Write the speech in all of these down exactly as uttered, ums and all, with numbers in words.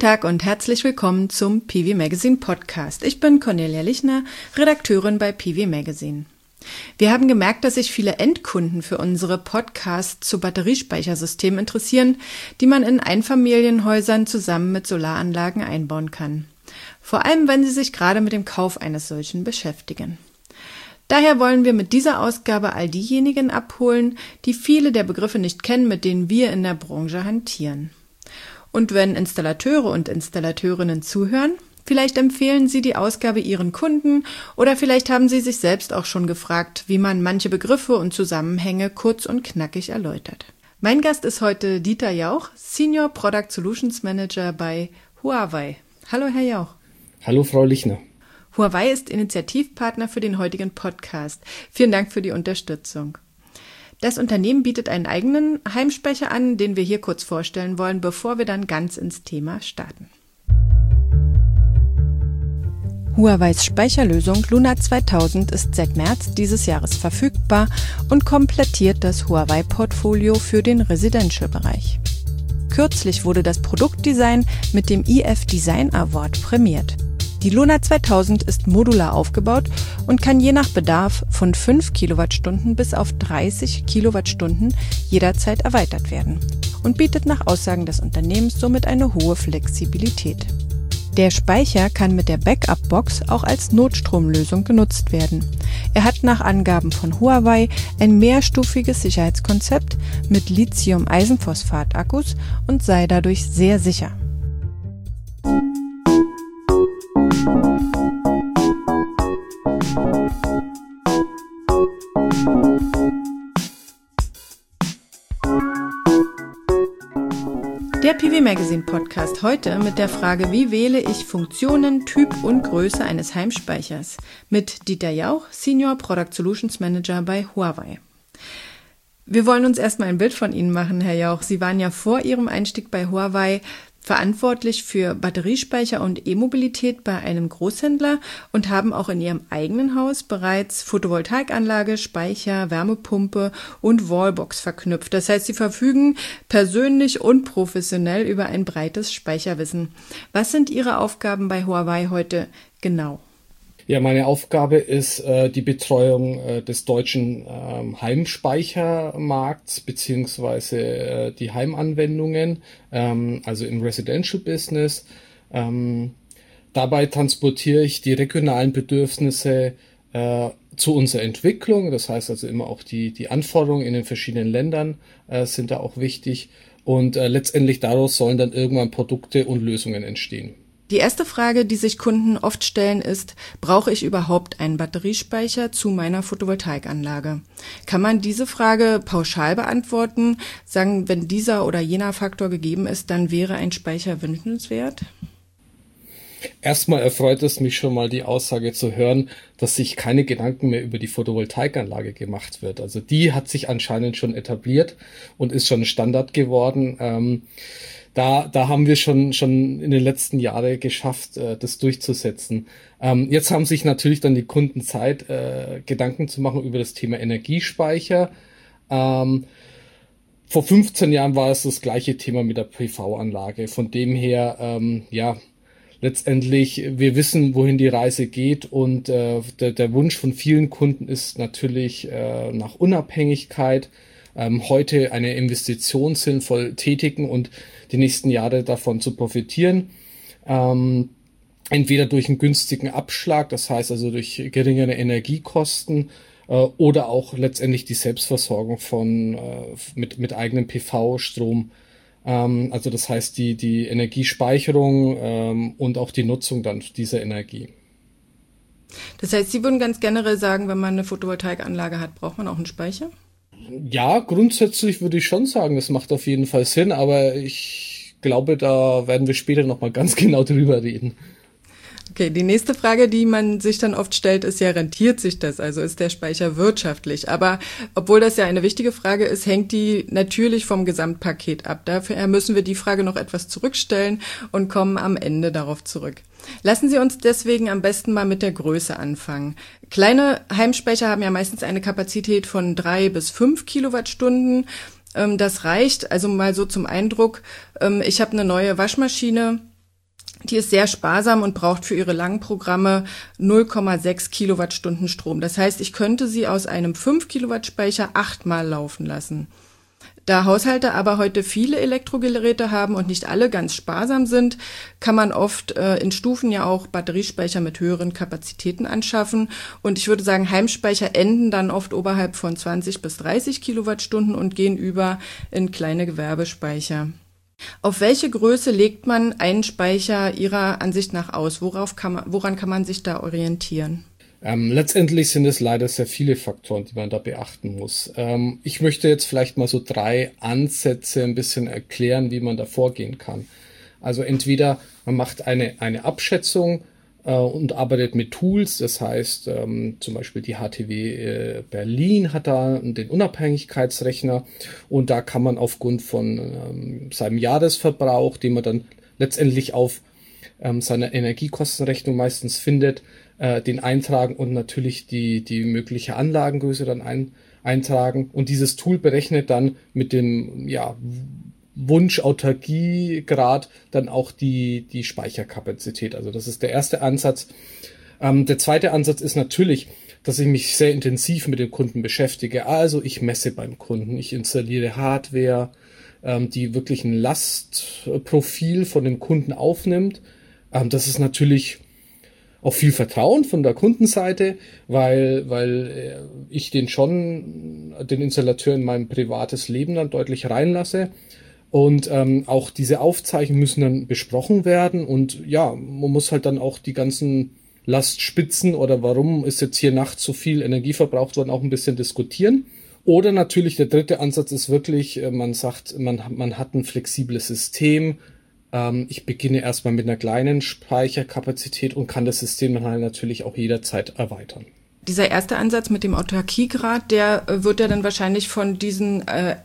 Tag und herzlich willkommen zum P V Magazine Podcast. Ich bin Cornelia Lichner, Redakteurin bei P V Magazine. Wir haben gemerkt, dass sich viele Endkunden für unsere Podcasts zu Batteriespeichersystemen interessieren, die man in Einfamilienhäusern zusammen mit Solaranlagen einbauen kann. Vor allem, wenn sie sich gerade mit dem Kauf eines solchen beschäftigen. Daher wollen wir mit dieser Ausgabe all diejenigen abholen, die viele der Begriffe nicht kennen, mit denen wir in der Branche hantieren. Und wenn Installateure und Installateurinnen zuhören, vielleicht empfehlen Sie die Ausgabe Ihren Kunden oder vielleicht haben Sie sich selbst auch schon gefragt, wie man manche Begriffe und Zusammenhänge kurz und knackig erläutert. Mein Gast ist heute Dieter Jauch, Senior Product Solutions Manager bei Huawei. Hallo Herr Jauch. Hallo Frau Lichner. Huawei ist Initiativpartner für den heutigen Podcast. Vielen Dank für die Unterstützung. Das Unternehmen bietet einen eigenen Heimspeicher an, den wir hier kurz vorstellen wollen, bevor wir dann ganz ins Thema starten. Huaweis Speicherlösung Luna zweitausend ist seit März dieses Jahres verfügbar und komplettiert das Huawei-Portfolio für den Residential-Bereich. Kürzlich wurde das Produktdesign mit dem I F Design Award prämiert. Die Luna zweitausend ist modular aufgebaut und kann je nach Bedarf von fünf Kilowattstunden bis auf dreißig Kilowattstunden jederzeit erweitert werden und bietet nach Aussagen des Unternehmens somit eine hohe Flexibilität. Der Speicher kann mit der Backup-Box auch als Notstromlösung genutzt werden. Er hat nach Angaben von Huawei ein mehrstufiges Sicherheitskonzept mit Lithium-Eisenphosphat-Akkus und sei dadurch sehr sicher. Der P V Magazine Podcast heute mit der Frage, wie wähle ich Funktionen, Typ und Größe eines Heimspeichers? Mit Dieter Jauch, Senior Product Solutions Manager bei Huawei. Wir wollen uns erstmal ein Bild von Ihnen machen, Herr Jauch. Sie waren ja vor Ihrem Einstieg bei Huawei verantwortlich für Batteriespeicher und E-Mobilität bei einem Großhändler und haben auch in Ihrem eigenen Haus bereits Photovoltaikanlage, Speicher, Wärmepumpe und Wallbox verknüpft. Das heißt, Sie verfügen persönlich und professionell über ein breites Speicherwissen. Was sind Ihre Aufgaben bei Huawei heute genau? Ja, meine Aufgabe ist äh, die Betreuung äh, des deutschen ähm, Heimspeichermarkts beziehungsweise äh, die Heimanwendungen, ähm, also im Residential Business. Ähm, dabei transportiere ich die regionalen Bedürfnisse äh, zu unserer Entwicklung. Das heißt also immer auch die, die Anforderungen in den verschiedenen Ländern äh, sind da auch wichtig. Und äh, letztendlich daraus sollen dann irgendwann Produkte und Lösungen entstehen. Die erste Frage, die sich Kunden oft stellen, ist, brauche ich überhaupt einen Batteriespeicher zu meiner Photovoltaikanlage? Kann man diese Frage pauschal beantworten? Sagen, wenn dieser oder jener Faktor gegeben ist, dann wäre ein Speicher wünschenswert? Erstmal erfreut es mich schon mal die Aussage zu hören, dass sich keine Gedanken mehr über die Photovoltaikanlage gemacht wird. Also die hat sich anscheinend schon etabliert und ist schon Standard geworden. Ähm, Da, da haben wir schon, schon in den letzten Jahren geschafft, äh, das durchzusetzen. Ähm, jetzt haben sich natürlich dann die Kunden Zeit, äh, Gedanken zu machen über das Thema Energiespeicher. Ähm, vor fünfzehn Jahren war es das gleiche Thema mit der P V-Anlage. Von dem her, ähm, ja, letztendlich, wir wissen, wohin die Reise geht und äh, der, der Wunsch von vielen Kunden ist natürlich äh, nach Unabhängigkeit, ähm, heute eine Investition sinnvoll tätigen und die nächsten Jahre davon zu profitieren. Ähm, entweder durch einen günstigen Abschlag, das heißt also durch geringere Energiekosten äh, oder auch letztendlich die Selbstversorgung von äh, mit, mit eigenem P V-Strom. Ähm, also das heißt die, die Energiespeicherung ähm, und auch die Nutzung dann dieser Energie. Das heißt, Sie würden ganz generell sagen, wenn man eine Photovoltaikanlage hat, braucht man auch einen Speicher? Ja, grundsätzlich würde ich schon sagen, das macht auf jeden Fall Sinn, aber ich glaube, da werden wir später nochmal ganz genau drüber reden. Okay, die nächste Frage, die man sich dann oft stellt, ist ja, rentiert sich das? Also ist der Speicher wirtschaftlich? Aber obwohl das ja eine wichtige Frage ist, hängt die natürlich vom Gesamtpaket ab. Dafür müssen wir die Frage noch etwas zurückstellen und kommen am Ende darauf zurück. Lassen Sie uns deswegen am besten mal mit der Größe anfangen. Kleine Heimspeicher haben ja meistens eine Kapazität von drei bis fünf Kilowattstunden. Das reicht, also mal so zum Eindruck, ich habe eine neue Waschmaschine, Die ist sehr sparsam und braucht für ihre langen Programme null Komma sechs Kilowattstunden Strom. Das heißt, ich könnte sie aus einem fünf Kilowatt Speicher achtmal laufen lassen. Da Haushalte aber heute viele Elektrogeräte haben und nicht alle ganz sparsam sind, kann man oft äh, in Stufen ja auch Batteriespeicher mit höheren Kapazitäten anschaffen. Und ich würde sagen, Heimspeicher enden dann oft oberhalb von zwanzig bis dreißig Kilowattstunden und gehen über in kleine Gewerbespeicher. Auf welche Größe legt man einen Speicher Ihrer Ansicht nach aus? Worauf kann man, woran kann man sich da orientieren? Ähm, letztendlich sind es leider sehr viele Faktoren, die man da beachten muss. Ähm, ich möchte jetzt vielleicht mal so drei Ansätze ein bisschen erklären, wie man da vorgehen kann. Also entweder man macht eine, eine Abschätzung äh, und arbeitet mit Tools, das heißt ähm, zum Beispiel die H T W äh, Berlin hat da den Unabhängigkeitsrechner und da kann man aufgrund von ähm, seinem Jahresverbrauch, den man dann letztendlich auf ähm, seiner Energiekostenrechnung meistens findet, den eintragen und natürlich die, die mögliche Anlagengröße dann ein, eintragen. Und dieses Tool berechnet dann mit dem ja, Wunsch-Autarkie-Grad dann auch die, die Speicherkapazität. Also das ist der erste Ansatz. Ähm, der zweite Ansatz ist natürlich, dass ich mich sehr intensiv mit dem Kunden beschäftige. Also ich messe beim Kunden, ich installiere Hardware, ähm, die wirklich ein Lastprofil von dem Kunden aufnimmt. Ähm, das ist natürlich auch viel Vertrauen von der Kundenseite, weil, weil ich den schon, den Installateur in mein privates Leben dann deutlich reinlasse. Und ähm, auch diese Aufzeichnungen müssen dann besprochen werden. Und ja, man muss halt dann auch die ganzen Lastspitzen oder warum ist jetzt hier nachts so viel Energie verbraucht worden, auch ein bisschen diskutieren. Oder natürlich der dritte Ansatz ist wirklich, man sagt, man, man hat ein flexibles System. Ich beginne erstmal mit einer kleinen Speicherkapazität und kann das System dann halt natürlich auch jederzeit erweitern. Dieser erste Ansatz mit dem Autarkiegrad, der wird ja dann wahrscheinlich von diesen äh,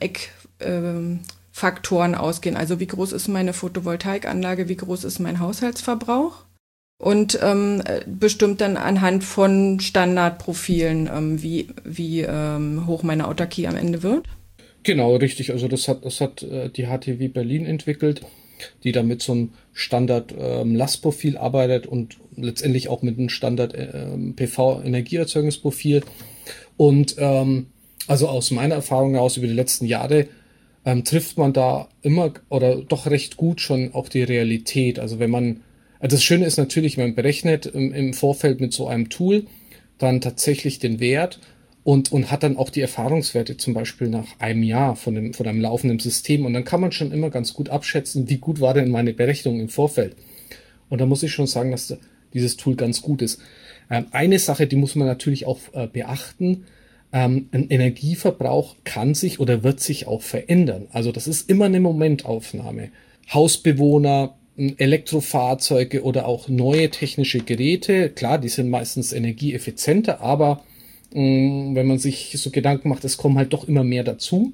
Eckfaktoren äh, ausgehen. Also wie groß ist meine Photovoltaikanlage, wie groß ist mein Haushaltsverbrauch? Und ähm, bestimmt dann anhand von Standardprofilen, ähm, wie, wie ähm, hoch meine Autarkie am Ende wird? Genau, richtig. Also das hat, das hat äh, die H T W Berlin entwickelt, die da mit so einem Standard-Lastprofil ähm, arbeitet und letztendlich auch mit einem Standard-P V-Energieerzeugungsprofil. Und ähm, also aus meiner Erfahrung heraus über die letzten Jahre ähm, trifft man da immer oder doch recht gut schon auch die Realität. Also wenn man, also das Schöne ist natürlich, man berechnet im, im Vorfeld mit so einem Tool dann tatsächlich den Wert Und, und hat dann auch die Erfahrungswerte zum Beispiel nach einem Jahr von, dem, von einem laufenden System. Und dann kann man schon immer ganz gut abschätzen, wie gut war denn meine Berechnung im Vorfeld. Und da muss ich schon sagen, dass dieses Tool ganz gut ist. Ähm, eine Sache, die muss man natürlich auch äh, beachten. Ähm, ein Energieverbrauch kann sich oder wird sich auch verändern. Also das ist immer eine Momentaufnahme. Hausbewohner, Elektrofahrzeuge oder auch neue technische Geräte, klar, die sind meistens energieeffizienter, aber wenn man sich so Gedanken macht, es kommen halt doch immer mehr dazu.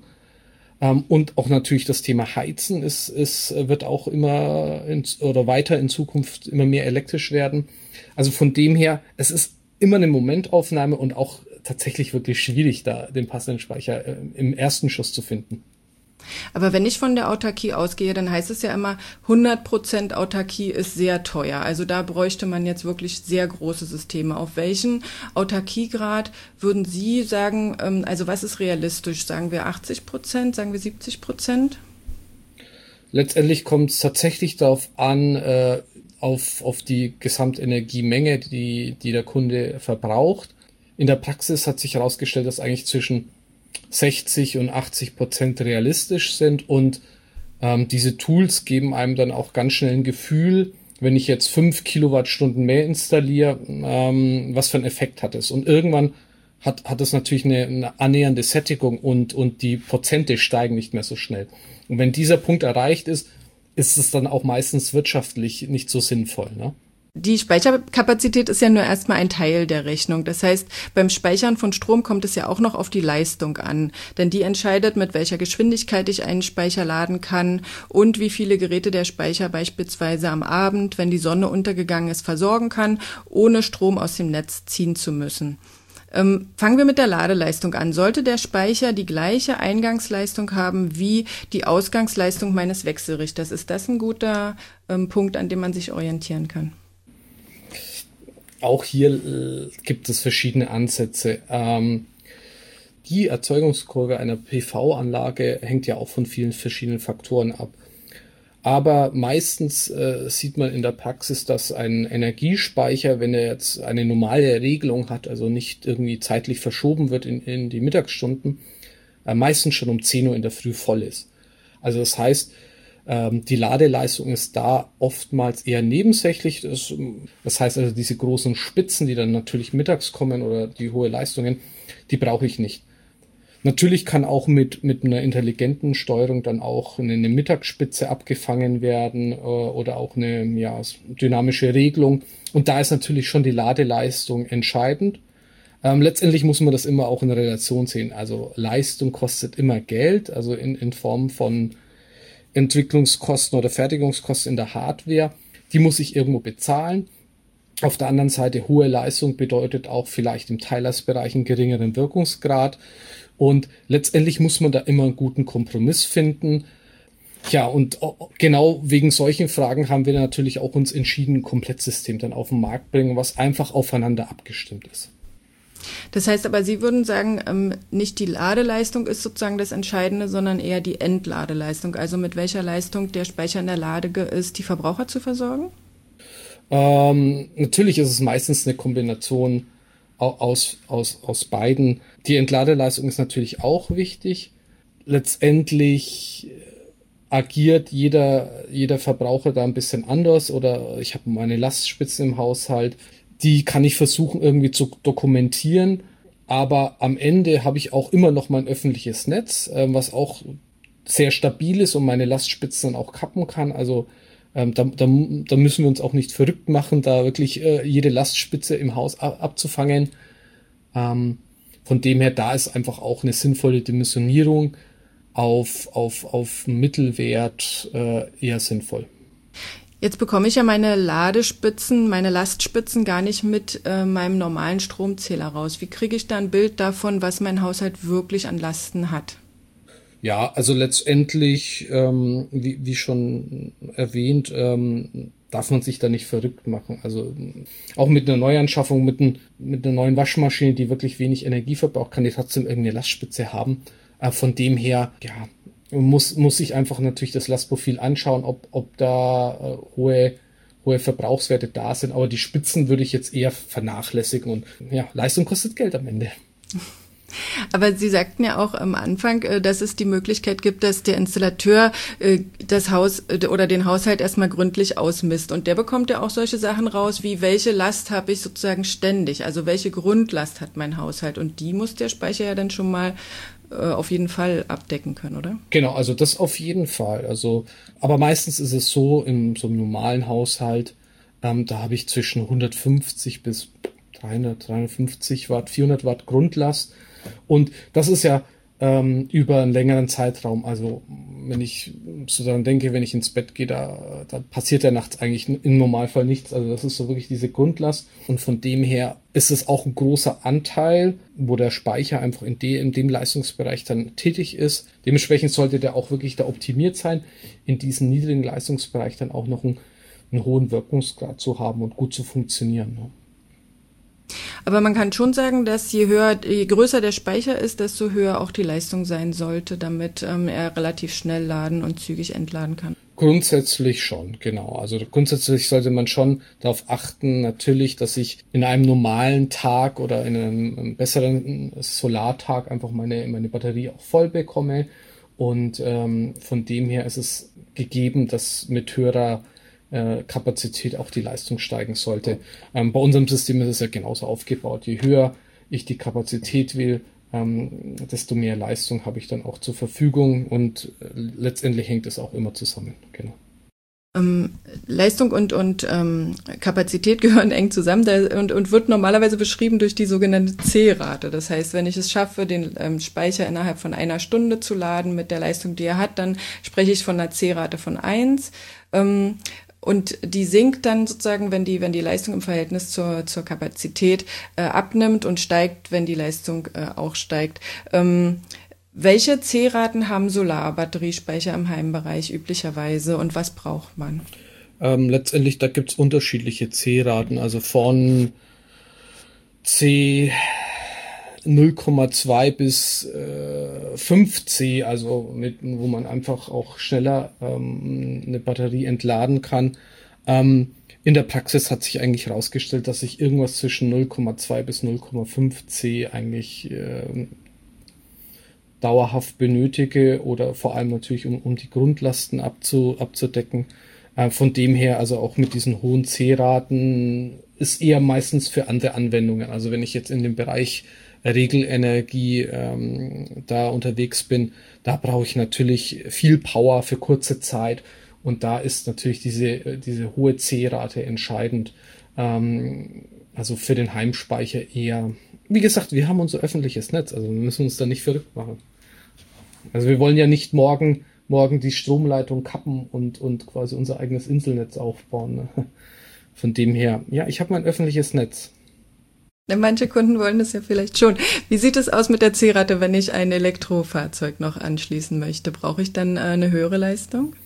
Und auch natürlich das Thema Heizen ist, ist, wird auch immer in, oder weiter in Zukunft immer mehr elektrisch werden. Also von dem her, es ist immer eine Momentaufnahme und auch tatsächlich wirklich schwierig, da den passenden Speicher im ersten Schuss zu finden. Aber wenn ich von der Autarkie ausgehe, dann heißt es ja immer, hundert Prozent Autarkie ist sehr teuer. Also da bräuchte man jetzt wirklich sehr große Systeme. Auf welchen Autarkiegrad würden Sie sagen, also was ist realistisch? Sagen wir achtzig Prozent, sagen wir siebzig Prozent? Letztendlich kommt es tatsächlich darauf an, äh, auf, auf die Gesamtenergiemenge, die, die der Kunde verbraucht. In der Praxis hat sich herausgestellt, dass eigentlich zwischen sechzig und achtzig Prozent realistisch sind und ähm, diese Tools geben einem dann auch ganz schnell ein Gefühl, wenn ich jetzt fünf Kilowattstunden mehr installiere, ähm, was für einen Effekt hat es. Und irgendwann hat, hat es natürlich eine, eine annähernde Sättigung und, und die Prozente steigen nicht mehr so schnell. Und wenn dieser Punkt erreicht ist, ist es dann auch meistens wirtschaftlich nicht so sinnvoll, ne? Die Speicherkapazität ist ja nur erstmal ein Teil der Rechnung. Das heißt, beim Speichern von Strom kommt es ja auch noch auf die Leistung an. Denn die entscheidet, mit welcher Geschwindigkeit ich einen Speicher laden kann und wie viele Geräte der Speicher beispielsweise am Abend, wenn die Sonne untergegangen ist, versorgen kann, ohne Strom aus dem Netz ziehen zu müssen. Ähm, fangen wir mit der Ladeleistung an. Sollte der Speicher die gleiche Eingangsleistung haben wie die Ausgangsleistung meines Wechselrichters? Ist das ein guter ähm, Punkt, an dem man sich orientieren kann? Auch hier äh, gibt es verschiedene Ansätze. Ähm, die Erzeugungskurve einer P V-Anlage hängt ja auch von vielen verschiedenen Faktoren ab. Aber meistens äh, sieht man in der Praxis, dass ein Energiespeicher, wenn er jetzt eine normale Regelung hat, also nicht irgendwie zeitlich verschoben wird in, in die Mittagsstunden, äh, meistens schon um zehn Uhr in der Früh voll ist. Also das heißt, ähm, die Ladeleistung ist da oftmals eher nebensächlich. Das, das heißt also, diese großen Spitzen, die dann natürlich mittags kommen oder die hohe Leistungen, die brauche ich nicht. Natürlich kann auch mit, mit einer intelligenten Steuerung dann auch eine, eine Mittagsspitze abgefangen werden äh, oder auch eine ja, dynamische Regelung. Und da ist natürlich schon die Ladeleistung entscheidend. Ähm, letztendlich muss man das immer auch in Relation sehen. Also Leistung kostet immer Geld, also in, in Form von Entwicklungskosten oder Fertigungskosten in der Hardware. Die muss ich irgendwo bezahlen. Auf der anderen Seite hohe Leistung bedeutet auch vielleicht im Teilersbereich einen geringeren Wirkungsgrad. Und letztendlich muss man da immer einen guten Kompromiss finden. Ja, und genau wegen solchen Fragen haben wir natürlich auch uns entschieden, ein Komplettsystem dann auf den Markt bringen, was einfach aufeinander abgestimmt ist. Das heißt aber, Sie würden sagen, ähm, nicht die Ladeleistung ist sozusagen das Entscheidende, sondern eher die Entladeleistung. Also mit welcher Leistung der Speicher in der Lage ist, die Verbraucher zu versorgen? Ähm, natürlich ist es meistens eine Kombination aus, aus, aus beiden. Die Entladeleistung ist natürlich auch wichtig. Letztendlich agiert jeder, jeder Verbraucher da ein bisschen anders oder ich habe meine Lastspitzen im Haushalt. Die kann ich versuchen irgendwie zu dokumentieren, aber am Ende habe ich auch immer noch mein öffentliches Netz, was auch sehr stabil ist und meine Lastspitzen dann auch kappen kann. Also ähm, da, da, da müssen wir uns auch nicht verrückt machen, da wirklich äh, jede Lastspitze im Haus ab, abzufangen. Ähm, von dem her, da ist einfach auch eine sinnvolle Dimensionierung auf, auf, auf Mittelwert äh, eher sinnvoll. Jetzt bekomme ich ja meine Ladespitzen, meine Lastspitzen gar nicht mit äh, meinem normalen Stromzähler raus. Wie kriege ich da ein Bild davon, was mein Haushalt wirklich an Lasten hat? Ja, also letztendlich, ähm, wie, wie schon erwähnt, ähm, darf man sich da nicht verrückt machen. Also auch mit einer Neuanschaffung, mit, ein, mit einer neuen Waschmaschine, die wirklich wenig Energie verbraucht, kann die trotzdem irgendeine Lastspitze haben. Äh, von dem her, ja, muss muss ich einfach natürlich das Lastprofil anschauen, ob ob da äh, hohe hohe Verbrauchswerte da sind. Aber die Spitzen würde ich jetzt eher vernachlässigen und ja, Leistung kostet Geld am Ende. Aber Sie sagten ja auch am Anfang, dass es die Möglichkeit gibt, dass der Installateur das Haus oder den Haushalt erstmal gründlich ausmisst. Und der bekommt ja auch solche Sachen raus, wie welche Last habe ich sozusagen ständig, also welche Grundlast hat mein Haushalt. Und die muss der Speicher ja dann schon mal auf jeden Fall abdecken können, oder? Genau, also das auf jeden Fall. Also, aber meistens ist es so, in so einem normalen Haushalt, ähm, da habe ich zwischen hundertfünfzig bis dreihundert, dreihundertfünfzig Watt, vierhundert Watt Grundlast. Und das ist ja ähm, über einen längeren Zeitraum. Also wenn ich so daran denke, wenn ich ins Bett gehe, da, da passiert ja nachts eigentlich im Normalfall nichts. Also das ist so wirklich diese Grundlast. Und von dem her ist es auch ein großer Anteil, wo der Speicher einfach in, de, in dem Leistungsbereich dann tätig ist. Dementsprechend sollte der auch wirklich da optimiert sein, in diesem niedrigen Leistungsbereich dann auch noch einen, einen hohen Wirkungsgrad zu haben und gut zu funktionieren. Ne? Aber man kann schon sagen, dass je höher, je größer der Speicher ist, desto höher auch die Leistung sein sollte, damit ähm, er relativ schnell laden und zügig entladen kann. Grundsätzlich schon, genau. Also grundsätzlich sollte man schon darauf achten, natürlich, dass ich in einem normalen Tag oder in einem, einem besseren Solartag einfach meine, meine Batterie auch voll bekomme. Und ähm, von dem her ist es gegeben, dass mit höherer Kapazität auch die Leistung steigen sollte. Ähm, bei unserem System ist es ja genauso aufgebaut. Je höher ich die Kapazität will, ähm, desto mehr Leistung habe ich dann auch zur Verfügung und äh, letztendlich hängt es auch immer zusammen. Genau. Ähm, Leistung und, und ähm, Kapazität gehören eng zusammen da, und, und wird normalerweise beschrieben durch die sogenannte C-Rate. Das heißt, wenn ich es schaffe, den ähm, Speicher innerhalb von einer Stunde zu laden mit der Leistung, die er hat, dann spreche ich von einer C-Rate von eins. Ähm, und die sinkt dann sozusagen, wenn die, wenn die Leistung im Verhältnis zur, zur Kapazität äh, abnimmt und steigt, wenn die Leistung äh, auch steigt. Ähm, welche C-Raten haben Solarbatteriespeicher im Heimbereich üblicherweise und was braucht man? Ähm, letztendlich, da gibt's unterschiedliche C-Raten, also von C null Komma zwei bis äh, fünf C, also mit, wo man einfach auch schneller ähm, eine Batterie entladen kann. Ähm, in der Praxis hat sich eigentlich herausgestellt, dass ich irgendwas zwischen null Komma zwei bis null Komma fünf C eigentlich äh, dauerhaft benötige oder vor allem natürlich, um, um die Grundlasten abzu, abzudecken. Äh, von dem her, also auch mit diesen hohen C-Raten, ist eher meistens für andere Anwendungen. Also wenn ich jetzt in dem Bereich Regelenergie ähm, da unterwegs bin, da brauche ich natürlich viel Power für kurze Zeit und da ist natürlich diese, diese hohe C-Rate entscheidend. Ähm, also für den Heimspeicher eher, wie gesagt, wir haben unser öffentliches Netz, also wir müssen uns da nicht verrückt machen. Also wir wollen ja nicht morgen, morgen die Stromleitung kappen und, und quasi unser eigenes Inselnetz aufbauen. Ne? Von dem her, ja, ich habe mein öffentliches Netz. Manche Kunden wollen das ja vielleicht schon. Wie sieht es aus mit der C-Rate, wenn ich ein Elektrofahrzeug noch anschließen möchte? Brauche ich dann eine höhere Leistung?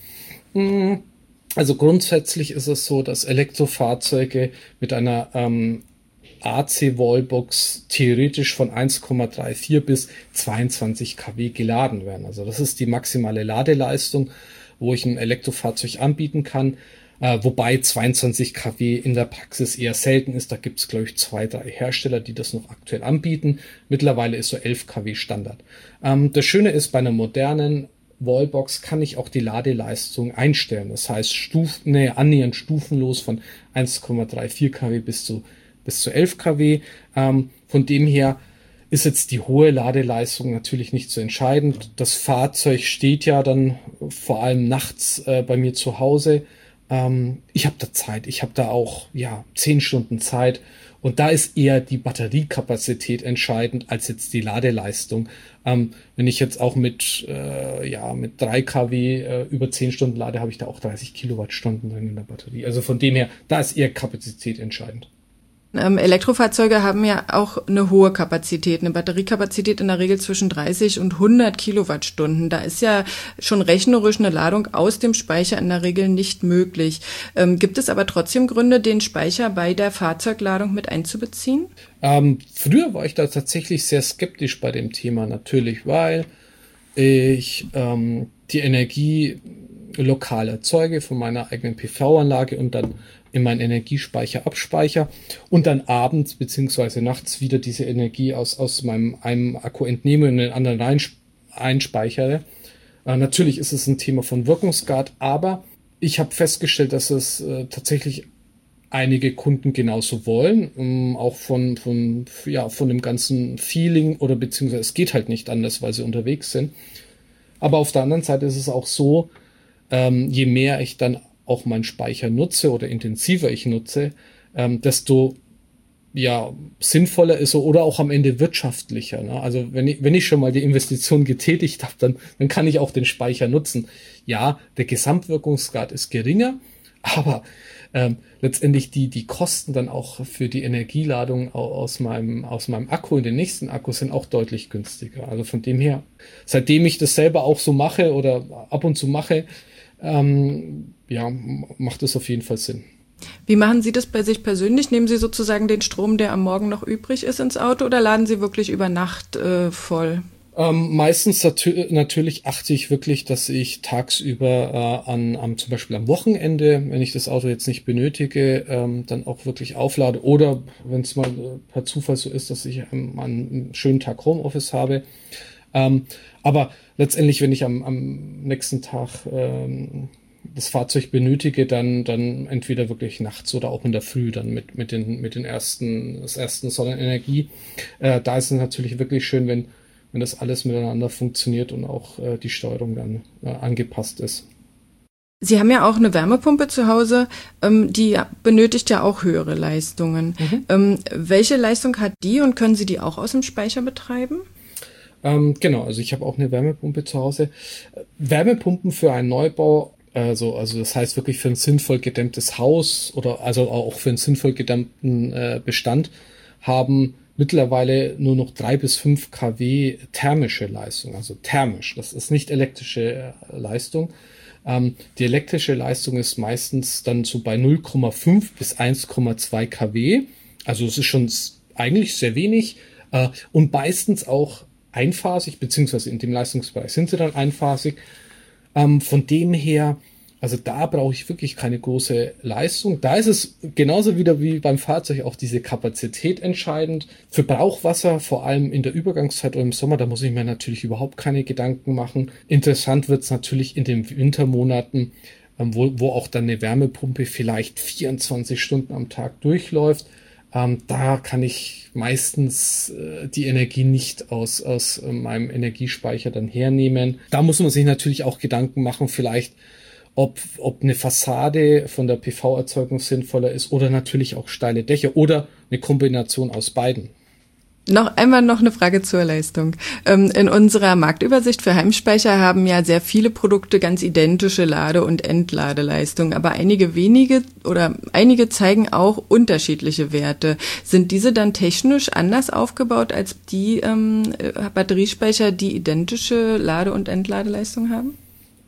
Also grundsätzlich ist es so, dass Elektrofahrzeuge mit einer ähm, A C-Wallbox theoretisch von eins Komma vierunddreißig bis zweiundzwanzig Kilowatt geladen werden. Also das ist die maximale Ladeleistung, wo ich ein Elektrofahrzeug anbieten kann. Äh, wobei zweiundzwanzig Kilowatt in der Praxis eher selten ist. Da gibt es, glaube ich, zwei, drei Hersteller, die das noch aktuell anbieten. Mittlerweile ist so elf Kilowatt Standard. Ähm, das Schöne ist, bei einer modernen Wallbox kann ich auch die Ladeleistung einstellen. Das heißt, Stuf, nee, annähernd stufenlos von eins Komma vierunddreißig Kilowatt bis zu, bis zu elf Kilowatt. Ähm, von dem her ist jetzt die hohe Ladeleistung natürlich nicht so entscheidend. Das Fahrzeug steht ja dann vor allem nachts äh, bei mir zu Hause. Ich habe da Zeit, ich habe da auch ja zehn Stunden Zeit und da ist eher die Batteriekapazität entscheidend als jetzt die Ladeleistung. Ähm, wenn ich jetzt auch mit äh, ja mit drei Kilowatt äh, über zehn Stunden lade, habe ich da auch dreißig Kilowattstunden drin in der Batterie. Also von dem her, da ist eher Kapazität entscheidend. Ähm, Elektrofahrzeuge haben ja auch eine hohe Kapazität, eine Batteriekapazität in der Regel zwischen dreißig und hundert Kilowattstunden. Da ist ja schon rechnerisch eine Ladung aus dem Speicher in der Regel nicht möglich. Ähm, gibt es aber trotzdem Gründe, den Speicher bei der Fahrzeugladung mit einzubeziehen? Ähm, früher war ich da tatsächlich sehr skeptisch bei dem Thema natürlich, weil ich ähm, die Energie lokal erzeuge von meiner eigenen P V-Anlage und dann in meinen Energiespeicher abspeicher und dann abends beziehungsweise nachts wieder diese Energie aus, aus meinem einem Akku entnehme und in den anderen rein einspeichere. Äh, natürlich ist es ein Thema von Wirkungsgrad, aber ich habe festgestellt, dass es äh, tatsächlich einige Kunden genauso wollen, ähm, auch von, von, ja, von dem ganzen Feeling oder beziehungsweise es geht halt nicht anders, weil sie unterwegs sind. Aber auf der anderen Seite ist es auch so, ähm, je mehr ich dann auch meinen Speicher nutze oder intensiver ich nutze, ähm, desto ja sinnvoller ist er oder auch am Ende wirtschaftlicher. Ne? Also wenn ich, wenn ich schon mal die Investition getätigt habe, dann, dann kann ich auch den Speicher nutzen. Ja, der Gesamtwirkungsgrad ist geringer, aber ähm, letztendlich die, die Kosten dann auch für die Energieladung aus meinem, aus meinem Akku in den nächsten Akku sind auch deutlich günstiger. Also von dem her, seitdem ich das selber auch so mache oder ab und zu mache, ähm, ja, macht es auf jeden Fall Sinn. Wie machen Sie das bei sich persönlich? Nehmen Sie sozusagen den Strom, der am Morgen noch übrig ist, ins Auto oder laden Sie wirklich über Nacht äh, voll? Ähm, meistens natür- natürlich achte ich wirklich, dass ich tagsüber äh, an, am, zum Beispiel am Wochenende, wenn ich das Auto jetzt nicht benötige, ähm, dann auch wirklich auflade. Oder wenn es mal äh, per Zufall so ist, dass ich ähm, einen schönen Tag Homeoffice habe. Ähm, aber letztendlich, wenn ich am, am nächsten Tag ähm, das Fahrzeug benötige, dann, dann entweder wirklich nachts oder auch in der Früh dann mit, mit den, mit den ersten, das ersten Sonnenenergie. Äh, da ist es natürlich wirklich schön, wenn, wenn das alles miteinander funktioniert und auch äh, die Steuerung dann äh, angepasst ist. Sie haben ja auch eine Wärmepumpe zu Hause, ähm, die benötigt ja auch höhere Leistungen. Mhm. Ähm, welche Leistung hat die und können Sie die auch aus dem Speicher betreiben? Ähm, genau, also ich habe auch eine Wärmepumpe zu Hause. Wärmepumpen für einen Neubau Also, also das heißt wirklich für ein sinnvoll gedämmtes Haus oder also auch für einen sinnvoll gedämmten äh, Bestand haben mittlerweile nur noch drei bis fünf Kilowatt thermische Leistung, also thermisch. Das ist nicht elektrische äh, Leistung. Ähm, die elektrische Leistung ist meistens dann so bei null Komma fünf bis eins Komma zwei Kilowatt. Also es ist schon eigentlich sehr wenig äh, und meistens auch einphasig, beziehungsweise in dem Leistungsbereich sind sie dann einphasig. Ähm, von dem her, also da brauche ich wirklich keine große Leistung. Da ist es genauso wieder wie beim Fahrzeug auch diese Kapazität entscheidend. Für Brauchwasser, vor allem in der Übergangszeit oder im Sommer, da muss ich mir natürlich überhaupt keine Gedanken machen. Interessant wird es natürlich in den Wintermonaten, ähm, wo, wo auch dann eine Wärmepumpe vielleicht vierundzwanzig Stunden am Tag durchläuft. Ähm, da kann ich meistens äh, die Energie nicht aus, aus äh, meinem Energiespeicher dann hernehmen. Da muss man sich natürlich auch Gedanken machen, vielleicht ob, ob eine Fassade von der P V-Erzeugung sinnvoller ist oder natürlich auch steile Dächer oder eine Kombination aus beiden. Noch einmal noch eine Frage zur Leistung. In unserer Marktübersicht für Heimspeicher haben ja sehr viele Produkte ganz identische Lade- und Entladeleistung, aber einige wenige oder einige zeigen auch unterschiedliche Werte. Sind diese dann technisch anders aufgebaut als die ähm, Batteriespeicher, die identische Lade- und Entladeleistung haben?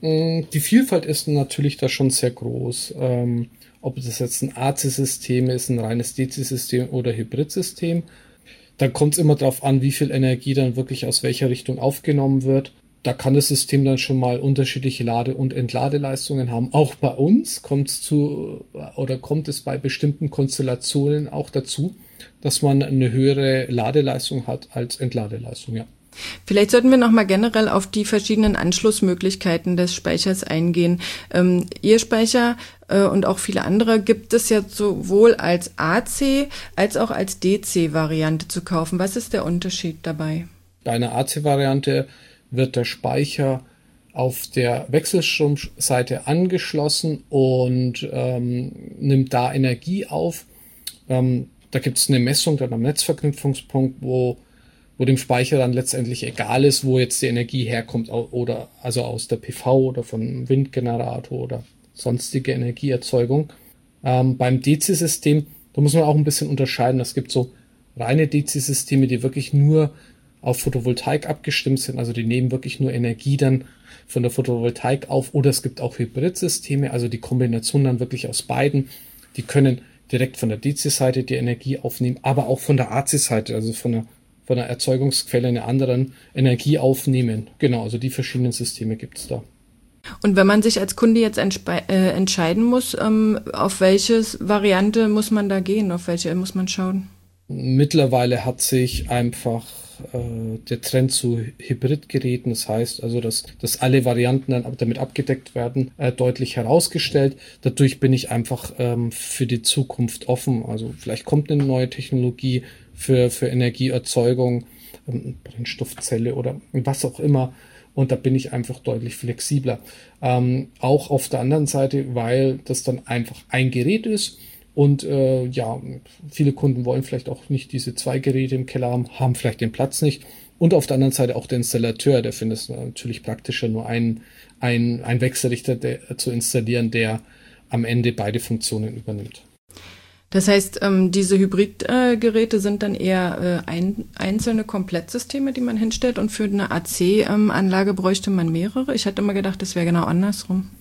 Die Vielfalt ist natürlich da schon sehr groß. Ähm, ob das jetzt ein A C-System ist, ein reines D C-System oder Hybridsystem. Da kommt es immer darauf an, wie viel Energie dann wirklich aus welcher Richtung aufgenommen wird. Da kann das System dann schon mal unterschiedliche Lade- und Entladeleistungen haben. Auch bei uns kommt es zu oder kommt es bei bestimmten Konstellationen auch dazu, dass man eine höhere Ladeleistung hat als Entladeleistung, ja. Vielleicht sollten wir noch mal generell auf die verschiedenen Anschlussmöglichkeiten des Speichers eingehen. Ähm, Ihr Speicher äh, und auch viele andere gibt es ja sowohl als A C als auch als D C-Variante zu kaufen. Was ist der Unterschied dabei? Bei einer A C-Variante wird der Speicher auf der Wechselstromseite angeschlossen und ähm, nimmt da Energie auf. Ähm, da gibt es eine Messung dann am Netzverknüpfungspunkt, wo wo dem Speicher dann letztendlich egal ist, wo jetzt die Energie herkommt, oder also aus der P V oder von Windgenerator oder sonstige Energieerzeugung. Ähm, beim D C-System, da muss man auch ein bisschen unterscheiden. Es gibt so reine D C-Systeme, die wirklich nur auf Photovoltaik abgestimmt sind, also die nehmen wirklich nur Energie dann von der Photovoltaik auf, oder es gibt auch Hybridsysteme, also die Kombination dann wirklich aus beiden. Die können direkt von der D C-Seite die Energie aufnehmen, aber auch von der A C-Seite, also von der von der Erzeugungsquelle eine anderen Energie aufnehmen. Genau, also die verschiedenen Systeme gibt es da. Und wenn man sich als Kunde jetzt entspe- äh, entscheiden muss, ähm, auf welche Variante muss man da gehen, auf welche muss man schauen? Mittlerweile hat sich einfach äh, der Trend zu Hybridgeräten, das heißt also, dass, dass alle Varianten dann damit abgedeckt werden, äh, deutlich herausgestellt. Dadurch bin ich einfach ähm, für die Zukunft offen. Also vielleicht kommt eine neue Technologie für, für Energieerzeugung, ähm, Brennstoffzelle oder was auch immer. Und da bin ich einfach deutlich flexibler. Ähm, auch auf der anderen Seite, weil das dann einfach ein Gerät ist. Und äh, ja, viele Kunden wollen vielleicht auch nicht diese zwei Geräte im Keller haben, haben vielleicht den Platz nicht. Und auf der anderen Seite auch der Installateur, der findet es natürlich praktischer, nur einen, einen, einen Wechselrichter der, zu installieren, der am Ende beide Funktionen übernimmt. Das heißt, ähm, diese Hybridgeräte äh, sind dann eher äh, ein, einzelne Komplettsysteme, die man hinstellt, und für eine A C-Anlage ähm, bräuchte man mehrere? Ich hatte immer gedacht, das wäre genau andersrum.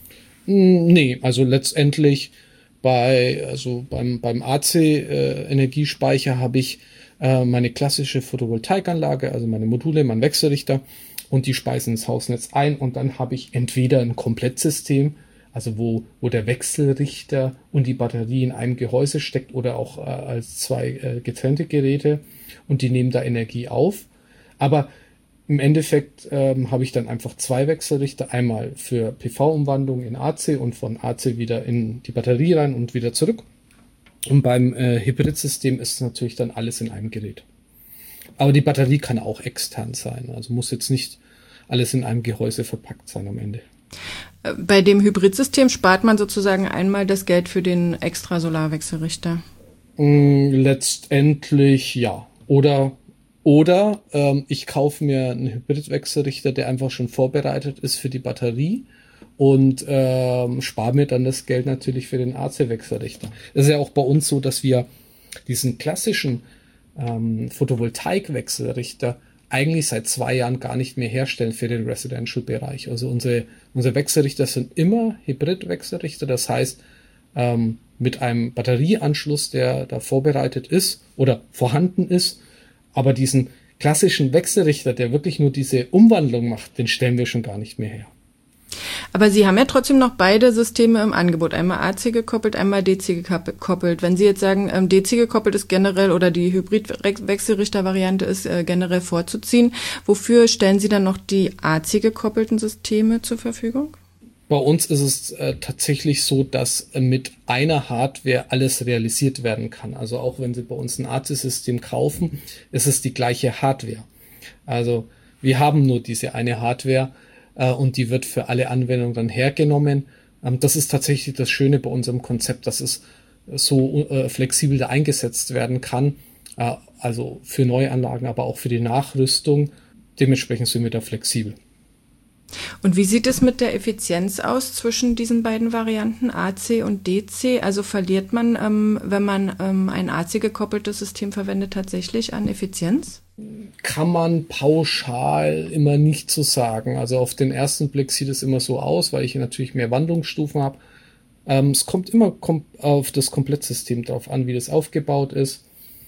Nee, also letztendlich bei, also beim, beim A C-Energiespeicher äh, habe ich äh, meine klassische Photovoltaikanlage, also meine Module, mein Wechselrichter, und die speisen ins Hausnetz ein, und dann habe ich entweder ein Komplettsystem, also wo, wo der Wechselrichter und die Batterie in einem Gehäuse steckt, oder auch äh, als zwei äh, getrennte Geräte, und die nehmen da Energie auf. Aber im Endeffekt ähm, habe ich dann einfach zwei Wechselrichter, einmal für P V-Umwandlung in A C und von A C wieder in die Batterie rein und wieder zurück. Und beim äh, Hybridsystem ist natürlich dann alles in einem Gerät. Aber die Batterie kann auch extern sein, also muss jetzt nicht alles in einem Gehäuse verpackt sein am Ende. Bei dem Hybridsystem spart man sozusagen einmal das Geld für den extra Solarwechselrichter? Letztendlich ja. Oder, oder ähm, ich kaufe mir einen Hybridwechselrichter, der einfach schon vorbereitet ist für die Batterie, und ähm, spare mir dann das Geld natürlich für den A C-Wechselrichter. Es ist ja auch bei uns so, dass wir diesen klassischen ähm, Photovoltaik-Wechselrichter eigentlich seit zwei Jahren gar nicht mehr herstellen für den Residential-Bereich. Also unsere, unsere Wechselrichter sind immer Hybrid-Wechselrichter, das heißt ähm, mit einem Batterieanschluss, der da vorbereitet ist oder vorhanden ist, aber diesen klassischen Wechselrichter, der wirklich nur diese Umwandlung macht, den stellen wir schon gar nicht mehr her. Aber Sie haben ja trotzdem noch beide Systeme im Angebot, einmal A C gekoppelt, einmal D C gekoppelt. Wenn Sie jetzt sagen, D C gekoppelt ist generell oder die Hybrid-Wechselrichter-Variante ist generell vorzuziehen, wofür stellen Sie dann noch die A C gekoppelten Systeme zur Verfügung? Bei uns ist es äh, tatsächlich so, dass äh, mit einer Hardware alles realisiert werden kann. Also auch wenn Sie bei uns ein A C-System kaufen, ist es die gleiche Hardware. Also wir haben nur diese eine Hardware, und die wird für alle Anwendungen dann hergenommen. Das ist tatsächlich das Schöne bei unserem Konzept, dass es so flexibel da eingesetzt werden kann, also für Neuanlagen, aber auch für die Nachrüstung. Dementsprechend sind wir da flexibel. Und wie sieht es mit der Effizienz aus zwischen diesen beiden Varianten, A C und D C? Also verliert man, ähm, wenn man ähm, ein A C gekoppeltes System verwendet, tatsächlich an Effizienz? Kann man pauschal immer nicht so sagen. Also auf den ersten Blick sieht es immer so aus, weil ich natürlich mehr Wandlungsstufen habe. Ähm, es kommt immer kom- auf das Komplettsystem drauf an, wie das aufgebaut ist.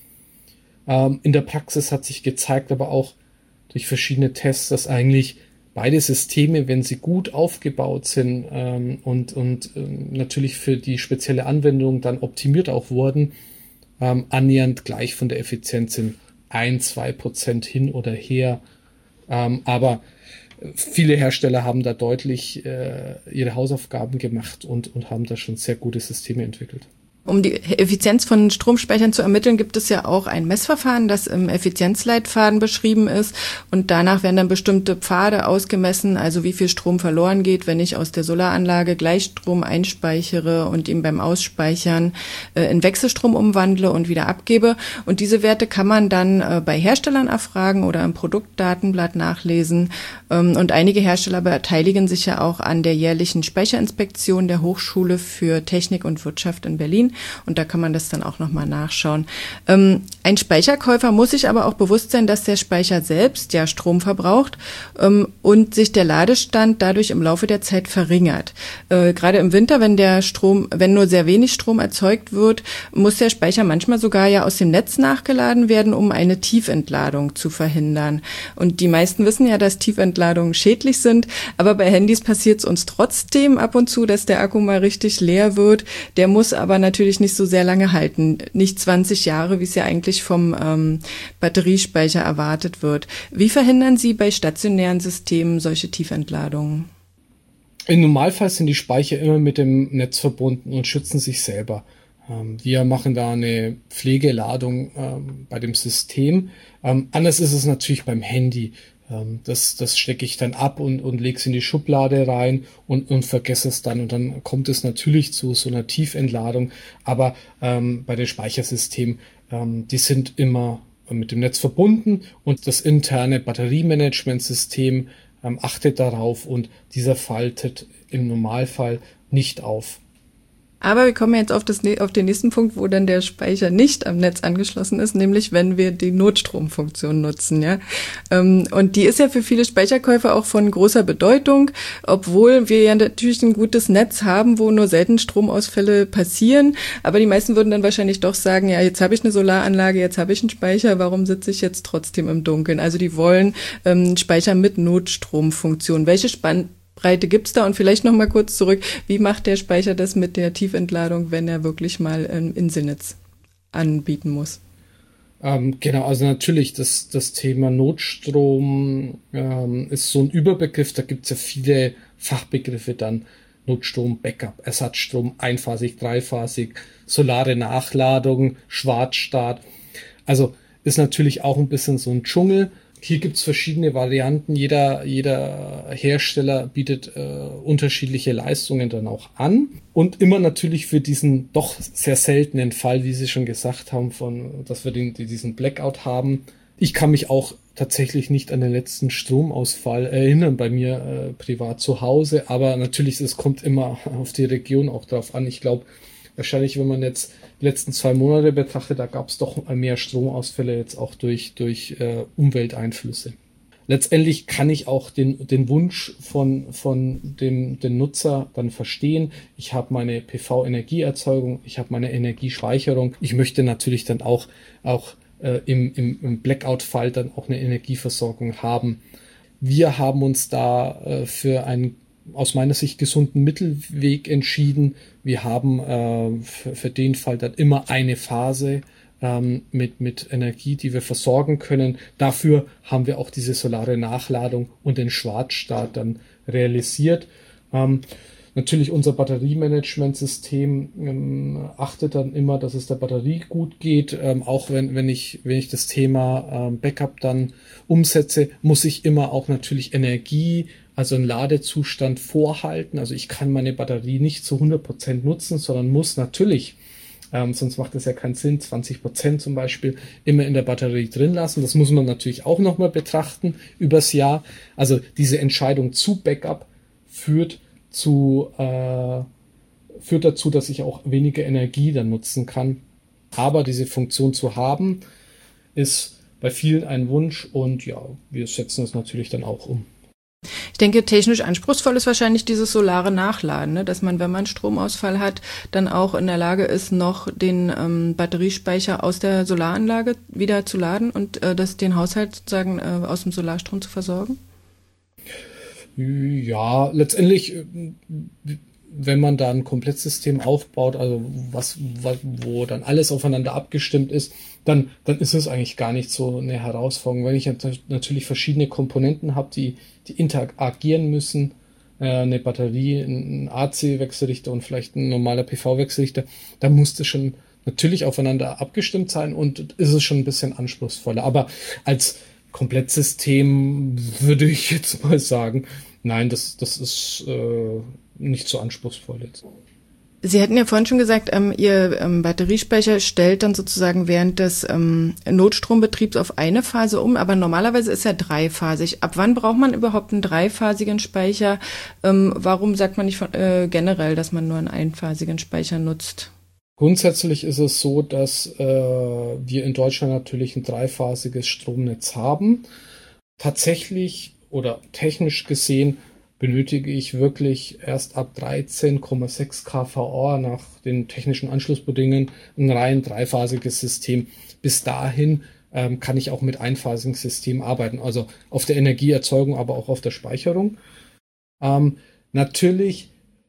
Ähm, in der Praxis hat sich gezeigt, aber auch durch verschiedene Tests, dass eigentlich beide Systeme, wenn sie gut aufgebaut sind ähm, und, und ähm, natürlich für die spezielle Anwendung dann optimiert auch wurden, ähm, annähernd gleich von der Effizienz sind. Ein, zwei Prozent hin oder her. Ähm, aber viele Hersteller haben da deutlich äh, ihre Hausaufgaben gemacht und, und haben da schon sehr gute Systeme entwickelt. Um die Effizienz von Stromspeichern zu ermitteln, gibt es ja auch ein Messverfahren, das im Effizienzleitfaden beschrieben ist. Und danach werden dann bestimmte Pfade ausgemessen, also wie viel Strom verloren geht, wenn ich aus der Solaranlage Gleichstrom einspeichere und ihn beim Ausspeichern äh, in Wechselstrom umwandle und wieder abgebe. Und diese Werte kann man dann äh, bei Herstellern erfragen oder im Produktdatenblatt nachlesen. Ähm, und einige Hersteller beteiligen sich ja auch an der jährlichen Speicherinspektion der Hochschule für Technik und Wirtschaft in Berlin. Und da kann man das dann auch nochmal nachschauen. Ähm, ein Speicherkäufer muss sich aber auch bewusst sein, dass der Speicher selbst ja Strom verbraucht ähm, und sich der Ladestand dadurch im Laufe der Zeit verringert. Äh, gerade im Winter, wenn der Strom, wenn nur sehr wenig Strom erzeugt wird, muss der Speicher manchmal sogar ja aus dem Netz nachgeladen werden, um eine Tiefentladung zu verhindern. Und die meisten wissen ja, dass Tiefentladungen schädlich sind, aber bei Handys passiert es uns trotzdem ab und zu, dass der Akku mal richtig leer wird. Der muss aber natürlich nicht so sehr lange halten, nicht zwanzig Jahre, wie es ja eigentlich vom ähm, Batteriespeicher erwartet wird. Wie verhindern Sie bei stationären Systemen solche Tiefentladungen? Im Normalfall sind die Speicher immer mit dem Netz verbunden und schützen sich selber. Ähm, wir machen da eine Pflegeladung ähm, bei dem System. Ähm, anders ist es natürlich beim Handy. Das, das stecke ich dann ab und, und lege es in die Schublade rein und, und vergesse es dann. Und dann kommt es natürlich zu so einer Tiefentladung. Aber ähm, bei den Speichersystemen, ähm, die sind immer mit dem Netz verbunden und das interne Batteriemanagementsystem ähm, achtet darauf und dieser faltet im Normalfall nicht auf. Aber wir kommen jetzt auf, das, auf den nächsten Punkt, wo dann der Speicher nicht am Netz angeschlossen ist, nämlich wenn wir die Notstromfunktion nutzen, ja. Und die ist ja für viele Speicherkäufer auch von großer Bedeutung, obwohl wir ja natürlich ein gutes Netz haben, wo nur selten Stromausfälle passieren. Aber die meisten würden dann wahrscheinlich doch sagen, ja, jetzt habe ich eine Solaranlage, jetzt habe ich einen Speicher, warum sitze ich jetzt trotzdem im Dunkeln? Also die wollen ähm, Speicher mit Notstromfunktion. Welche Spann Breite gibt's da? Und vielleicht noch mal kurz zurück, wie macht der Speicher das mit der Tiefentladung, wenn er wirklich mal ein Inselnetz anbieten muss? Ähm, genau, also natürlich, das, das Thema Notstrom ähm, ist so ein Überbegriff, da gibt's ja viele Fachbegriffe dann. Notstrom, Backup, Ersatzstrom, einphasig, dreiphasig, solare Nachladung, Schwarzstart. Also ist natürlich auch ein bisschen so ein Dschungel. Hier gibt's verschiedene Varianten. Jeder, jeder Hersteller bietet äh, unterschiedliche Leistungen dann auch an. Und immer natürlich für diesen doch sehr seltenen Fall, wie Sie schon gesagt haben, von, dass wir den, diesen Blackout haben. Ich kann mich auch tatsächlich nicht an den letzten Stromausfall erinnern bei mir äh, privat zu Hause, aber natürlich, es kommt immer auf die Region auch drauf an. Ich glaube, wahrscheinlich, wenn man jetzt die letzten zwei Monate betrachtet, da gab es doch mehr Stromausfälle jetzt auch durch, durch äh, Umwelteinflüsse. Letztendlich kann ich auch den, den Wunsch von, von dem, dem Nutzer dann verstehen. Ich habe meine P V-Energieerzeugung, ich habe meine Energiespeicherung. Ich möchte natürlich dann auch, auch äh, im, im, im Blackout-Fall dann auch eine Energieversorgung haben. Wir haben uns da äh, für einen aus meiner Sicht gesunden Mittelweg entschieden. Wir haben äh, für, für den Fall dann immer eine Phase mit, mit Energie, die wir versorgen können. Dafür haben wir auch diese solare Nachladung und den Schwarzstart dann realisiert. Ähm, natürlich unser Batteriemanagementsystem ähm, achtet dann immer, dass es der Batterie gut geht. Ähm, auch wenn, wenn ich, wenn ich das Thema ähm, Backup dann umsetze, muss ich immer auch natürlich Energie, also einen Ladezustand vorhalten. Also ich kann meine Batterie nicht zu hundert Prozent nutzen, sondern muss natürlich Ähm, sonst macht es ja keinen Sinn, zwanzig Prozent zum Beispiel immer in der Batterie drin lassen. Das muss man natürlich auch nochmal betrachten übers Jahr. Also diese Entscheidung zu Backup führt zu äh, führt dazu, dass ich auch weniger Energie dann nutzen kann. Aber diese Funktion zu haben, ist bei vielen ein Wunsch und ja, wir setzen es natürlich dann auch um. Ich denke, technisch anspruchsvoll ist wahrscheinlich dieses solare Nachladen, ne? Dass man, wenn man Stromausfall hat, dann auch in der Lage ist, noch den ähm, Batteriespeicher aus der Solaranlage wieder zu laden und äh, das den Haushalt sozusagen äh, aus dem Solarstrom zu versorgen? Ja, letztendlich, wenn man da ein Komplettsystem aufbaut, also was, wo dann alles aufeinander abgestimmt ist, dann, dann ist es eigentlich gar nicht so eine Herausforderung. Wenn ich natürlich verschiedene Komponenten habe, die, die interagieren müssen, äh, eine Batterie, ein A C-Wechselrichter und vielleicht ein normaler P V-Wechselrichter, dann muss das schon natürlich aufeinander abgestimmt sein und ist es schon ein bisschen anspruchsvoller. Aber als Komplettsystem würde ich jetzt mal sagen, nein, das, das ist äh, nicht so anspruchsvoll jetzt. Sie hatten ja vorhin schon gesagt, ähm, Ihr ähm, Batteriespeicher stellt dann sozusagen während des ähm, Notstrombetriebs auf eine Phase um, aber normalerweise ist er dreiphasig. Ab wann braucht man überhaupt einen dreiphasigen Speicher? Ähm, warum sagt man nicht von, äh, generell, dass man nur einen einphasigen Speicher nutzt? Grundsätzlich ist es so, dass äh, wir in Deutschland natürlich ein dreiphasiges Stromnetz haben. Tatsächlich oder technisch gesehen benötige ich wirklich erst ab dreizehn Komma sechs kVA nach den technischen Anschlussbedingungen ein rein dreiphasiges System. Bis dahin ähm, kann ich auch mit einphasigen Systemen arbeiten, also auf der Energieerzeugung, aber auch auf der Speicherung. Ähm, natürlich